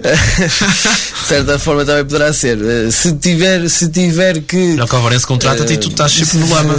De certa forma também poderá ser. Se tiver que. Já que o Alvarense contrata-te e tu estás sempre no Lamas.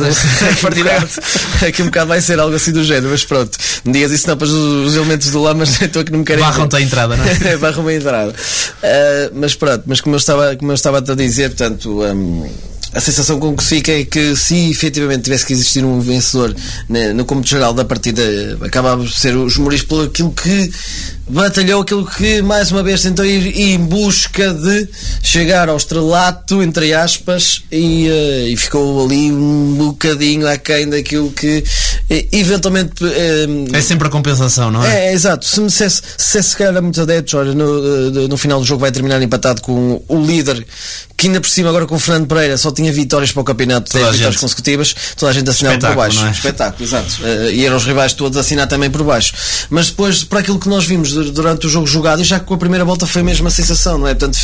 Aqui um bocado vai ser algo assim do género, mas pronto, me digas isso, não, para os elementos do Lamas estou aqui, não me querem. Barram-te a entrada, não é? Barram-me a entrada. Mas pronto, mas como eu estava a dizer, portanto. A sensação com que se fica é que se efetivamente tivesse que existir um vencedor no cômputo geral da partida, acabava por ser os Mouros por aquilo que batalhou, aquilo que mais uma vez tentou ir em busca de chegar ao estrelato, entre aspas, e ficou ali um bocadinho aquém daquilo que eventualmente é sempre a compensação, não é? É, exato. Se me dissesse se calhar a muitos adeptos, olha, no final do jogo vai terminar empatado com o líder, que ainda por cima agora com o Fernando Pereira só tinha vitórias para o campeonato, 10 vitórias consecutivas, toda a gente assinava por baixo. Não é? Espetáculo, exato. E eram os rivais todos a assinar também por baixo. Mas depois, para aquilo que nós vimos durante o jogo jogado, e já que com a primeira volta foi a mesma sensação, não é? Portanto,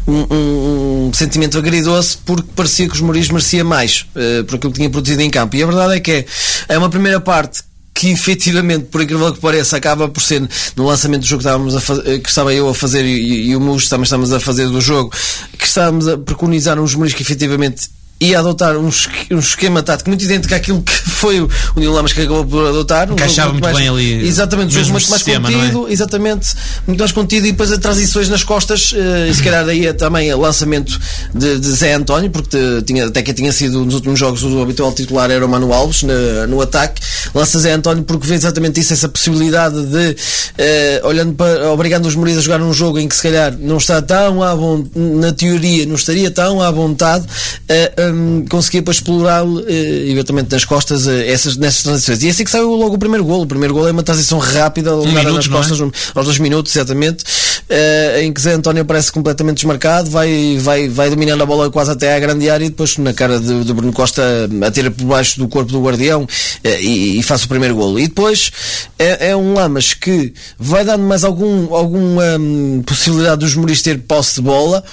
um sentimento agridoce, porque parecia que os Mouros merecia mais por aquilo que tinha produzido em campo. E a verdade é que é uma primeira parte que efetivamente, por incrível que pareça, acaba por ser no lançamento do jogo que estava eu a fazer e o Musto também estamos a fazer do jogo, que estávamos a preconizar uns Mouros que efetivamente ia adotar um esquema tático muito idêntico àquilo que foi o União Lamas que acabou por adotar. Encaixava muito bem ali. Exatamente, o jogo muito mais contido, exatamente, muito mais contido, e depois a transições nas costas, e se calhar daí também o lançamento de Zé António, porque até que tinha sido nos últimos jogos o habitual titular era o Manu Alves no ataque, lança Zé António porque vê exatamente isso, essa possibilidade de obrigando os Mouros a jogar um jogo em que se calhar não está tão à vontade, na teoria não estaria tão à vontade, conseguia depois explorá-lo eventualmente nas costas nessas transições. E é assim que saiu logo o primeiro golo. O primeiro golo é uma transição rápida, nas costas, aos 2 minutos, exatamente, em que Zé António aparece completamente desmarcado, vai dominando a bola quase até à grande área, e depois na cara de Bruno Costa atira por baixo do corpo do guardião e faz o primeiro golo. E depois é um Lamas que vai dando mais alguma possibilidade dos Mouros ter posse de bola,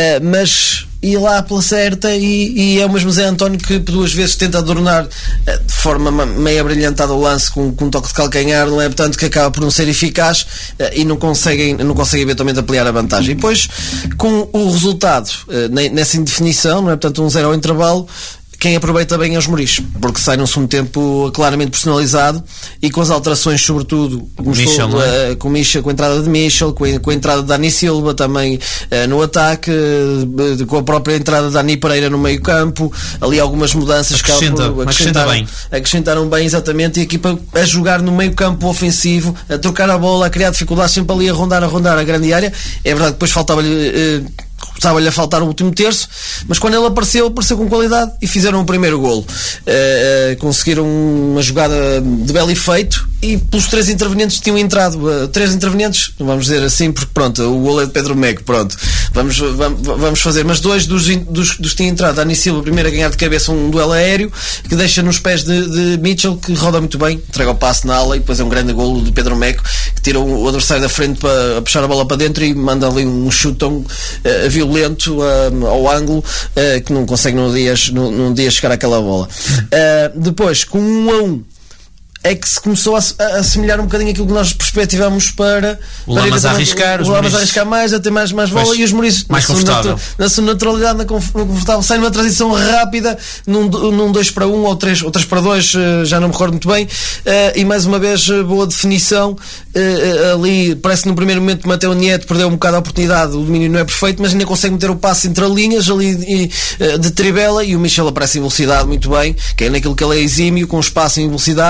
mas e lá pela certa, e é o mesmo Zé António que por 2 vezes tenta adornar de forma meio abrilhantada o lance com um toque de calcanhar, não é? Portanto, que acaba por não ser eficaz, e não conseguem eventualmente ampliar a vantagem. E depois, com o resultado nessa indefinição, não é? Portanto, 1-0 ao intervalo, quem aproveita bem é os Mouros, porque sai num segundo tempo claramente personalizado e com as alterações, sobretudo Michel, com a entrada de Michel, com a entrada de Dani Silva também no ataque, com a própria entrada de Dani Pereira no meio campo, ali algumas mudanças que acrescentaram bem, exatamente, e a equipa a jogar no meio campo ofensivo, a trocar a bola, a criar dificuldades sempre ali a rondar a grande área. É verdade que depois estava-lhe a faltar o último terço, mas quando ele apareceu com qualidade e fizeram o primeiro golo. Conseguiram uma jogada de belo efeito, e pelos 3 intervenientes que tinham entrado, 3 intervenientes, vamos dizer assim, porque pronto, o golo é de Pedro Mego, pronto, vamos fazer, mas 2 dos que tinham entrado, Dani Silva primeiro a ganhar de cabeça um duelo aéreo que deixa nos pés de Mitchell, que roda muito bem, entrega o passe na ala, e depois é um grande golo de Pedro Mego, que tira o adversário da frente para puxar a bola para dentro e manda ali um chute tão violento ao ângulo, que não consegue num dia chegar àquela bola. Depois, com 1-1, é que se começou a assemelhar um bocadinho aquilo que nós perspectivamos para o Lamas a arriscar, mais, a ter mais bola, e os Mouros na sua naturalidade, confortável, sai numa transição rápida num 2-1 ou 3-2, já não me recordo muito bem, e mais uma vez boa definição ali. Parece que no primeiro momento Mateu Nieto perdeu um bocado a oportunidade, o domínio não é perfeito, mas ainda consegue meter o passe entre linhas ali de trivela, e o Michel aparece em velocidade muito bem, que é naquilo que ele é exímio, com espaço em velocidade,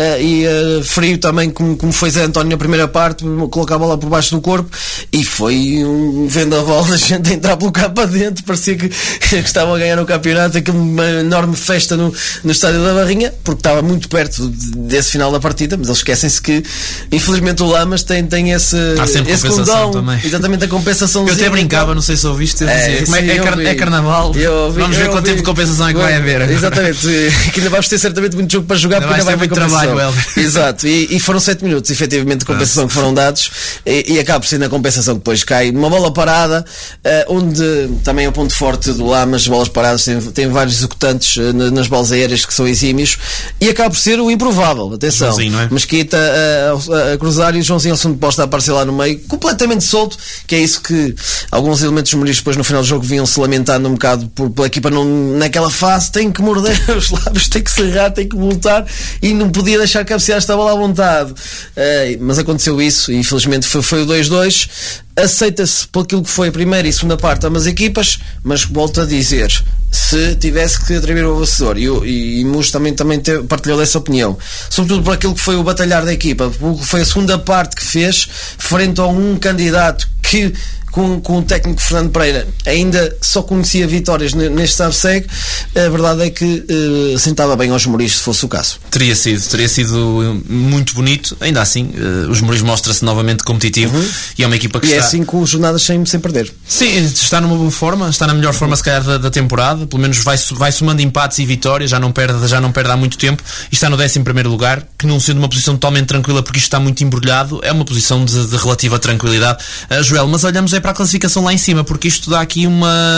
frio também, como foi Zé António na primeira parte, colocar a bola por baixo do corpo, e foi um vendaval da gente a entrar pelo cá para dentro, parecia que estavam a ganhar o campeonato, uma enorme festa no estádio da Barrinha, porque estava muito perto desse final da partida, mas eles esquecem-se que infelizmente o Lamas tem esse condão, também. Exatamente, a compensação. Eu até brincava, não sei se ouviste, é carnaval, vamos ver quanto tempo de compensação é que vai haver. Exatamente, que ainda vamos ter certamente muito jogo para jogar, porque ainda vai haver compensação. Trabalho, exato, e foram 7 minutos efetivamente de compensação que foram dados, e acaba por ser na compensação que depois cai numa bola parada, onde também é o ponto forte do Lamas. As bolas paradas tem vários executantes nas bolas aéreas que são exímios, e acaba por ser o improvável. Atenção, Joãozinho, não é? Mesquita a cruzar, e o Joãozinho ao segundo posto a aparecer lá no meio, completamente solto, que é isso que alguns elementos humorísticos depois no final do jogo vinham se lamentando um bocado pela equipa naquela fase. Tem que morder os lábios, tem que serrar, tem que voltar, e não podia deixar cabecear esta bola à vontade, mas aconteceu isso, e infelizmente foi o 2-2. Aceita-se por aquilo que foi a primeira e segunda parte ambas equipas, mas volto a dizer, se tivesse que atribuir o vencedor, e Mus também partilhou dessa opinião, sobretudo por aquilo que foi o batalhar da equipa, porque foi a segunda parte que fez frente a um candidato que com o técnico Fernando Pereira ainda só conhecia vitórias neste sabe-segue. A verdade é que sentava bem aos Mouris, se fosse o caso. Teria sido muito bonito. Ainda assim, os Mouris mostra-se novamente competitivo, e é uma equipa que está... é assim com jornadas sem perder. Sim, está numa boa forma, está na melhor forma se calhar da temporada, pelo menos vai somando empates e vitórias, já não perde há muito tempo, e está no 11º lugar, que não sendo uma posição totalmente tranquila, porque isto está muito embrulhado, é uma posição de relativa tranquilidade. Joel, mas olhamos para a classificação lá em cima, porque isto dá aqui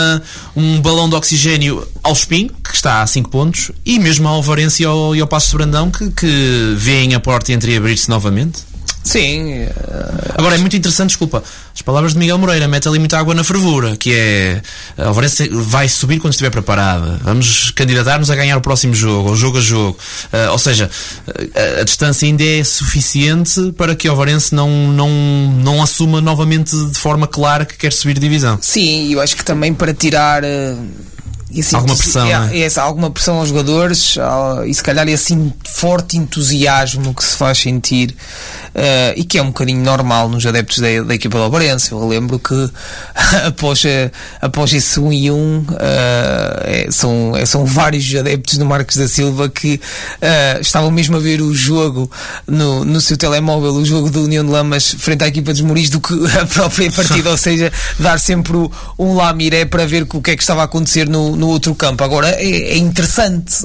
um balão de oxigênio ao Espinho, que está a 5 pontos, e mesmo ao Varense e ao Paços de Brandão, que vêem a porta entreabrir-se novamente. Sim. Agora é muito interessante, desculpa, as palavras de Miguel Moreira, mete ali muita água na fervura, que é: a Varense vai subir quando estiver preparada, vamos candidatar-nos a ganhar o próximo jogo, ou jogo a jogo. Ou seja, a distância ainda é suficiente para que o Varense não assuma novamente de forma clara que quer subir de divisão. Sim, eu acho que também para tirar... Assim, alguma pressão, alguma pressão aos jogadores, e se calhar esse forte entusiasmo que se faz sentir, e que é um bocadinho normal nos adeptos da equipa do Alvarense. Eu lembro que após esse 1-1, são vários adeptos do Marcos da Silva que estavam mesmo a ver o jogo no seu telemóvel, o jogo da União de Lamas frente à equipa dos Mouris, do que a própria partida, ou seja, dar sempre um lamiré para ver o que é que estava a acontecer no outro campo. Agora é interessante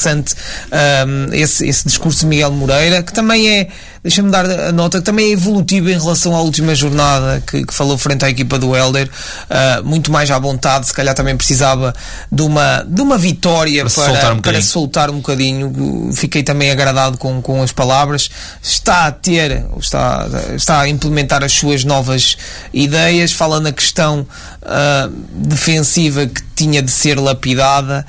esse discurso de Miguel Moreira, que também é, deixa-me dar a nota, que também é evolutivo em relação à última jornada que falou frente à equipa do Helder, muito mais à vontade, se calhar também precisava de uma vitória para soltar um bocadinho. Fiquei também agradado com as palavras. Está a implementar as suas novas ideias, fala na questão defensiva que tinha de ser lapidada.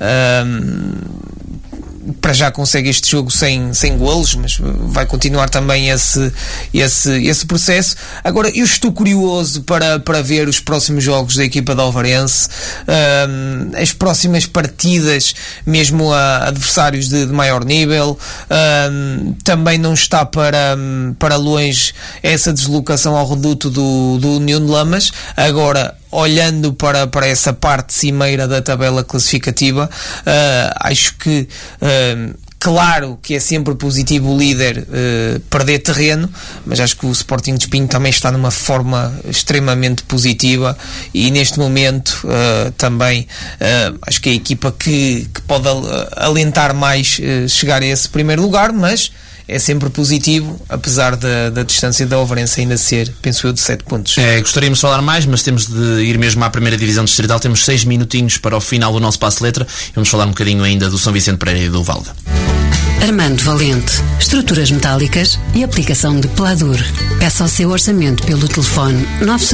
Para já consegue este jogo sem golos, mas vai continuar também esse processo. Agora, eu estou curioso para ver os próximos jogos da equipa de Alvarense, as próximas partidas, mesmo a adversários de maior nível. Também não está para longe essa deslocação ao reduto do União de Lamas. Agora, olhando para essa parte cimeira da tabela classificativa, acho que claro que é sempre positivo o líder perder terreno, mas acho que o Sporting de Espinho também está numa forma extremamente positiva, e neste momento também acho que é a equipa que pode alentar mais chegar a esse primeiro lugar, mas é sempre positivo, apesar da distância da Alvarense ainda ser, penso eu, de 7 pontos. Gostaríamos de falar mais, mas temos de ir mesmo à primeira divisão distrital. Temos 6 minutinhos para o final do nosso passo letra. Vamos falar um bocadinho ainda do São Vicente Pereira e do Valde. Armando Valente, estruturas metálicas e aplicação de Pladur. Peça o seu orçamento pelo telefone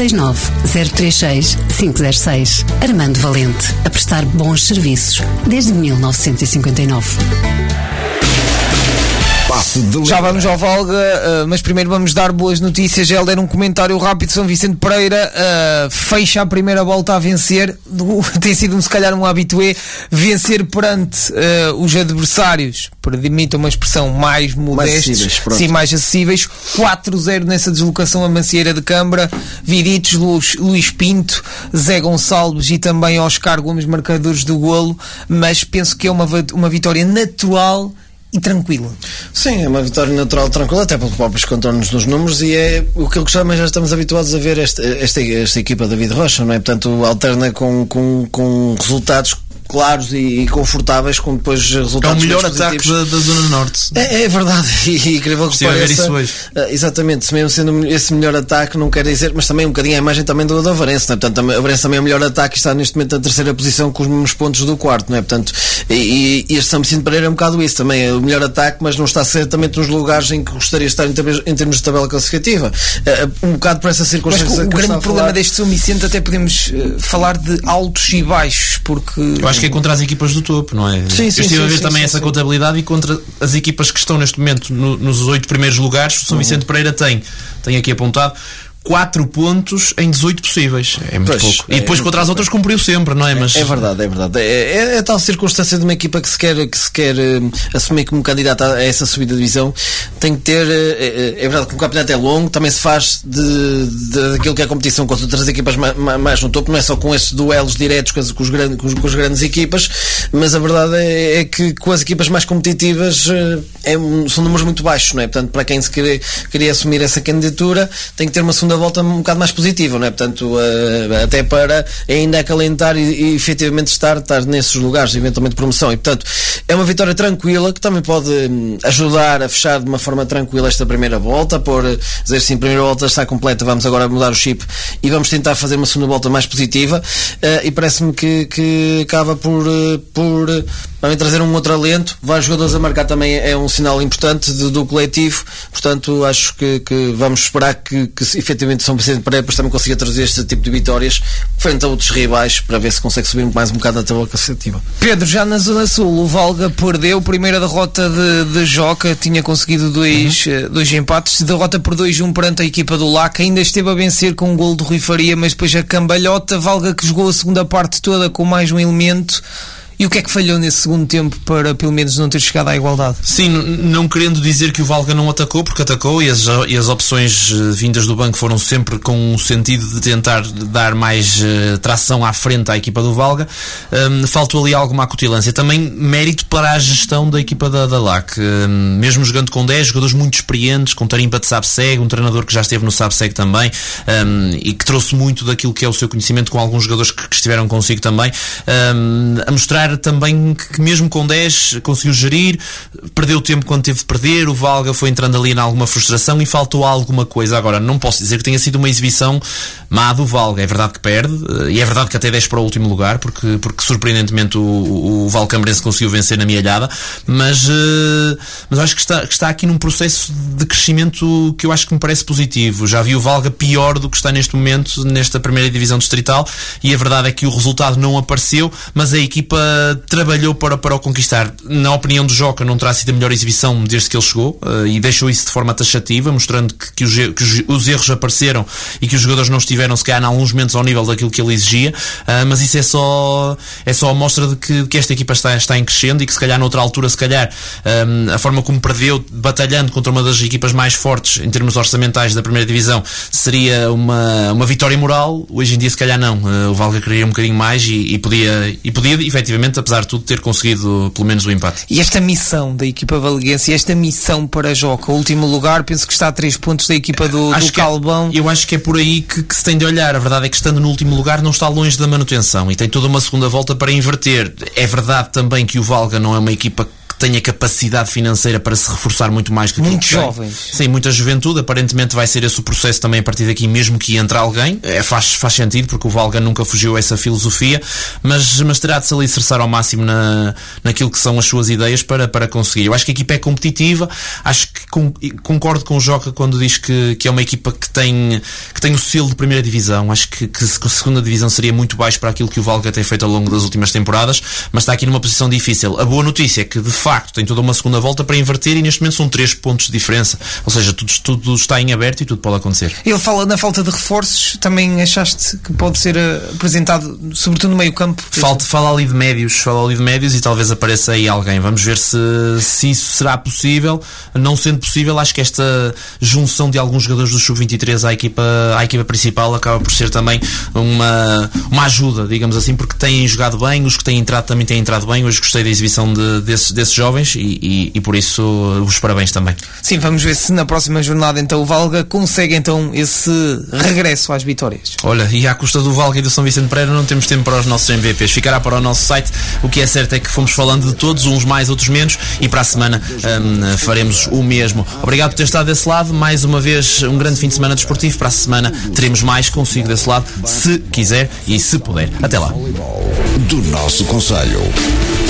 969-036-506. Armando Valente, a prestar bons serviços desde 1959. Passe Passe de letra. Já vamos ao Valga, mas primeiro vamos dar boas notícias. Helder, um comentário rápido. São Vicente Pereira fecha a primeira volta a vencer. Tem sido se calhar um habitué vencer perante os adversários, permita uma expressão, mais modestos, mais acessíveis. 4-0 nessa deslocação a Macieira de Câmara. Vidites, Luís Pinto, Zé Gonçalves e também Oscar Gomes, marcadores do golo, mas penso que é uma vitória natural e tranquila. Sim, é uma vitória natural, tranquila, até pelos próprios contornos dos números, e é o que também já estamos habituados a ver esta equipa David Rocha, não é? Portanto, alterna com resultados claros e confortáveis, com depois resultados. É o melhor ataque da Zona Norte. É verdade, e incrível que pareça. Isso hoje. Exatamente, mesmo sendo esse melhor ataque, não quer dizer, mas também um bocadinho a imagem também do Avarense, não é? Portanto, a Avarense também é o melhor ataque e está neste momento na terceira posição com os mesmos pontos do quarto, não é? Portanto, e este São Vicente Pereira é um bocado isso, também é o melhor ataque, mas não está certamente nos lugares em que gostaria de estar em termos de tabela classificativa. Um bocado por essa circunstância. Mas o grande problema deste São Vicente, até podemos falar de altos e baixos, porque eu acho que é contra as equipas do topo, não é? Sim, eu estive a ver também essa contabilidade, e contra as equipas que estão neste momento nos 8 primeiros lugares, o São Vicente Pereira tem aqui apontado 4 pontos em 18 possíveis. É muito pouco. E depois contra as outras cumpriu sempre, não é? Mas é verdade. É tal circunstância de uma equipa que se quer assumir como candidata a essa subida de divisão, tem que ter. É verdade que o campeonato é longo, também se faz daquilo que é a competição com as outras equipas mais no topo, não é só com esses duelos diretos com as grandes equipas, mas a verdade é que com as equipas mais competitivas são números muito baixos, não é? Portanto, para quem se queria assumir essa candidatura, tem que ter uma segunda volta um bocado mais positiva, não é? Portanto, até para ainda acalentar e efetivamente estar nesses lugares, eventualmente promoção. E portanto, é uma vitória tranquila que também pode ajudar a fechar de uma forma tranquila esta primeira volta, por dizer assim, a primeira volta está completa, vamos agora mudar o chip e vamos tentar fazer uma segunda volta mais positiva, e parece-me que acaba por também trazer um outro alento. Vários jogadores a marcar também é um sinal importante do coletivo, portanto acho que vamos esperar que efetivamente São Vicente Pereira também consiga trazer este tipo de vitórias frente a outros rivais, para ver se consegue subir mais um bocado na tabela classificativa. Pedro, já na Zona Sul, o Valga perdeu primeira derrota de Joca, tinha conseguido dois empates, derrota por 2-1 perante a equipa do LAC, ainda esteve a vencer com um golo do Rui Faria, mas depois a cambalhota. Valga que jogou a segunda parte toda com mais um elemento. E o que é que falhou nesse segundo tempo para pelo menos não ter chegado à igualdade? Sim, não querendo dizer que o Valga não atacou, porque atacou, e as opções vindas do banco foram sempre com o sentido de tentar dar mais tração à frente à equipa do Valga. Faltou ali alguma acutilância. Também mérito para a gestão da equipa da LAC. Mesmo jogando com 10 jogadores muito experientes, com tarimba de SABSEG, um treinador que já esteve no SABSEG também, e que trouxe muito daquilo que é o seu conhecimento com alguns jogadores que estiveram consigo também, a mostrar também que mesmo com 10 conseguiu gerir, perdeu o tempo quando teve de perder. O Valga foi entrando ali em alguma frustração e faltou alguma coisa. Agora, não posso dizer que tenha sido uma exibição má do Valga. É verdade que perde, e é verdade que até 10 para o último lugar, porque surpreendentemente o Valcambrense conseguiu vencer na mialhada, mas acho que está aqui num processo de crescimento que eu acho que me parece positivo. Já vi o Valga pior do que está neste momento nesta primeira divisão distrital, e a verdade é que o resultado não apareceu, mas a equipa trabalhou para o conquistar. Na opinião do Joca, não terá sido a melhor exibição desde que ele chegou, e deixou isso de forma taxativa, mostrando que os erros apareceram e que os jogadores não estiveram, se calhar, em alguns momentos ao nível daquilo que ele exigia, mas isso é só a mostra de que esta equipa está em crescendo, e que se calhar noutra altura, se calhar, a forma como perdeu, batalhando contra uma das equipas mais fortes em termos orçamentais da primeira divisão, seria uma vitória moral. Hoje em dia, se calhar não. O Valga queria um bocadinho mais e podia efetivamente, apesar de tudo, ter conseguido pelo menos o empate. E esta missão da equipa valguense, esta missão para Joca, o último lugar, penso que está a 3 pontos da equipa do Calbão. Eu acho que é por aí que se tem de olhar. A verdade é que, estando no último lugar, não está longe da manutenção e tem toda uma segunda volta para inverter. É verdade também que o Valga não é uma equipa tenha capacidade financeira para se reforçar muito mais do que muitos jovens. Sim, muita juventude. Aparentemente vai ser esse o processo também a partir daqui, mesmo que entre alguém. Faz sentido, porque o Valga nunca fugiu a essa filosofia, mas terá de se alicerçar ao máximo naquilo que são as suas ideias para conseguir. Eu acho que a equipa é competitiva, acho que concordo com o Joca quando diz que é uma equipa que tem o selo de primeira divisão. Acho que a segunda divisão seria muito baixo para aquilo que o Valga tem feito ao longo das últimas temporadas, mas está aqui numa posição difícil. A boa notícia é que, de facto, facto tem toda uma segunda volta para inverter e neste momento são 3 pontos de diferença, ou seja, tudo está em aberto e tudo pode acontecer. Ele fala na falta de reforços, também achaste que pode ser apresentado, sobretudo no meio campo? Fala ali de médios e talvez apareça aí alguém. Vamos ver se isso será possível. Não sendo possível, acho que esta junção de alguns jogadores do Sub-23 à equipa principal acaba por ser também uma ajuda, digamos assim, porque têm jogado bem, os que têm entrado também têm entrado bem. Hoje gostei da exibição desses jovens e por isso os parabéns também. Sim, vamos ver se na próxima jornada então o Valga consegue então esse regresso às vitórias. Olha, e à custa do Valga e do São Vicente Pereira não temos tempo para os nossos MVPs, ficará para o nosso site. O que é certo é que fomos falando de todos, uns mais, outros menos, e para a semana faremos o mesmo. Obrigado por ter estado desse lado, mais uma vez um grande fim de semana desportivo. Para a semana teremos mais consigo desse lado, se quiser e se puder. Até lá. Do nosso concelho.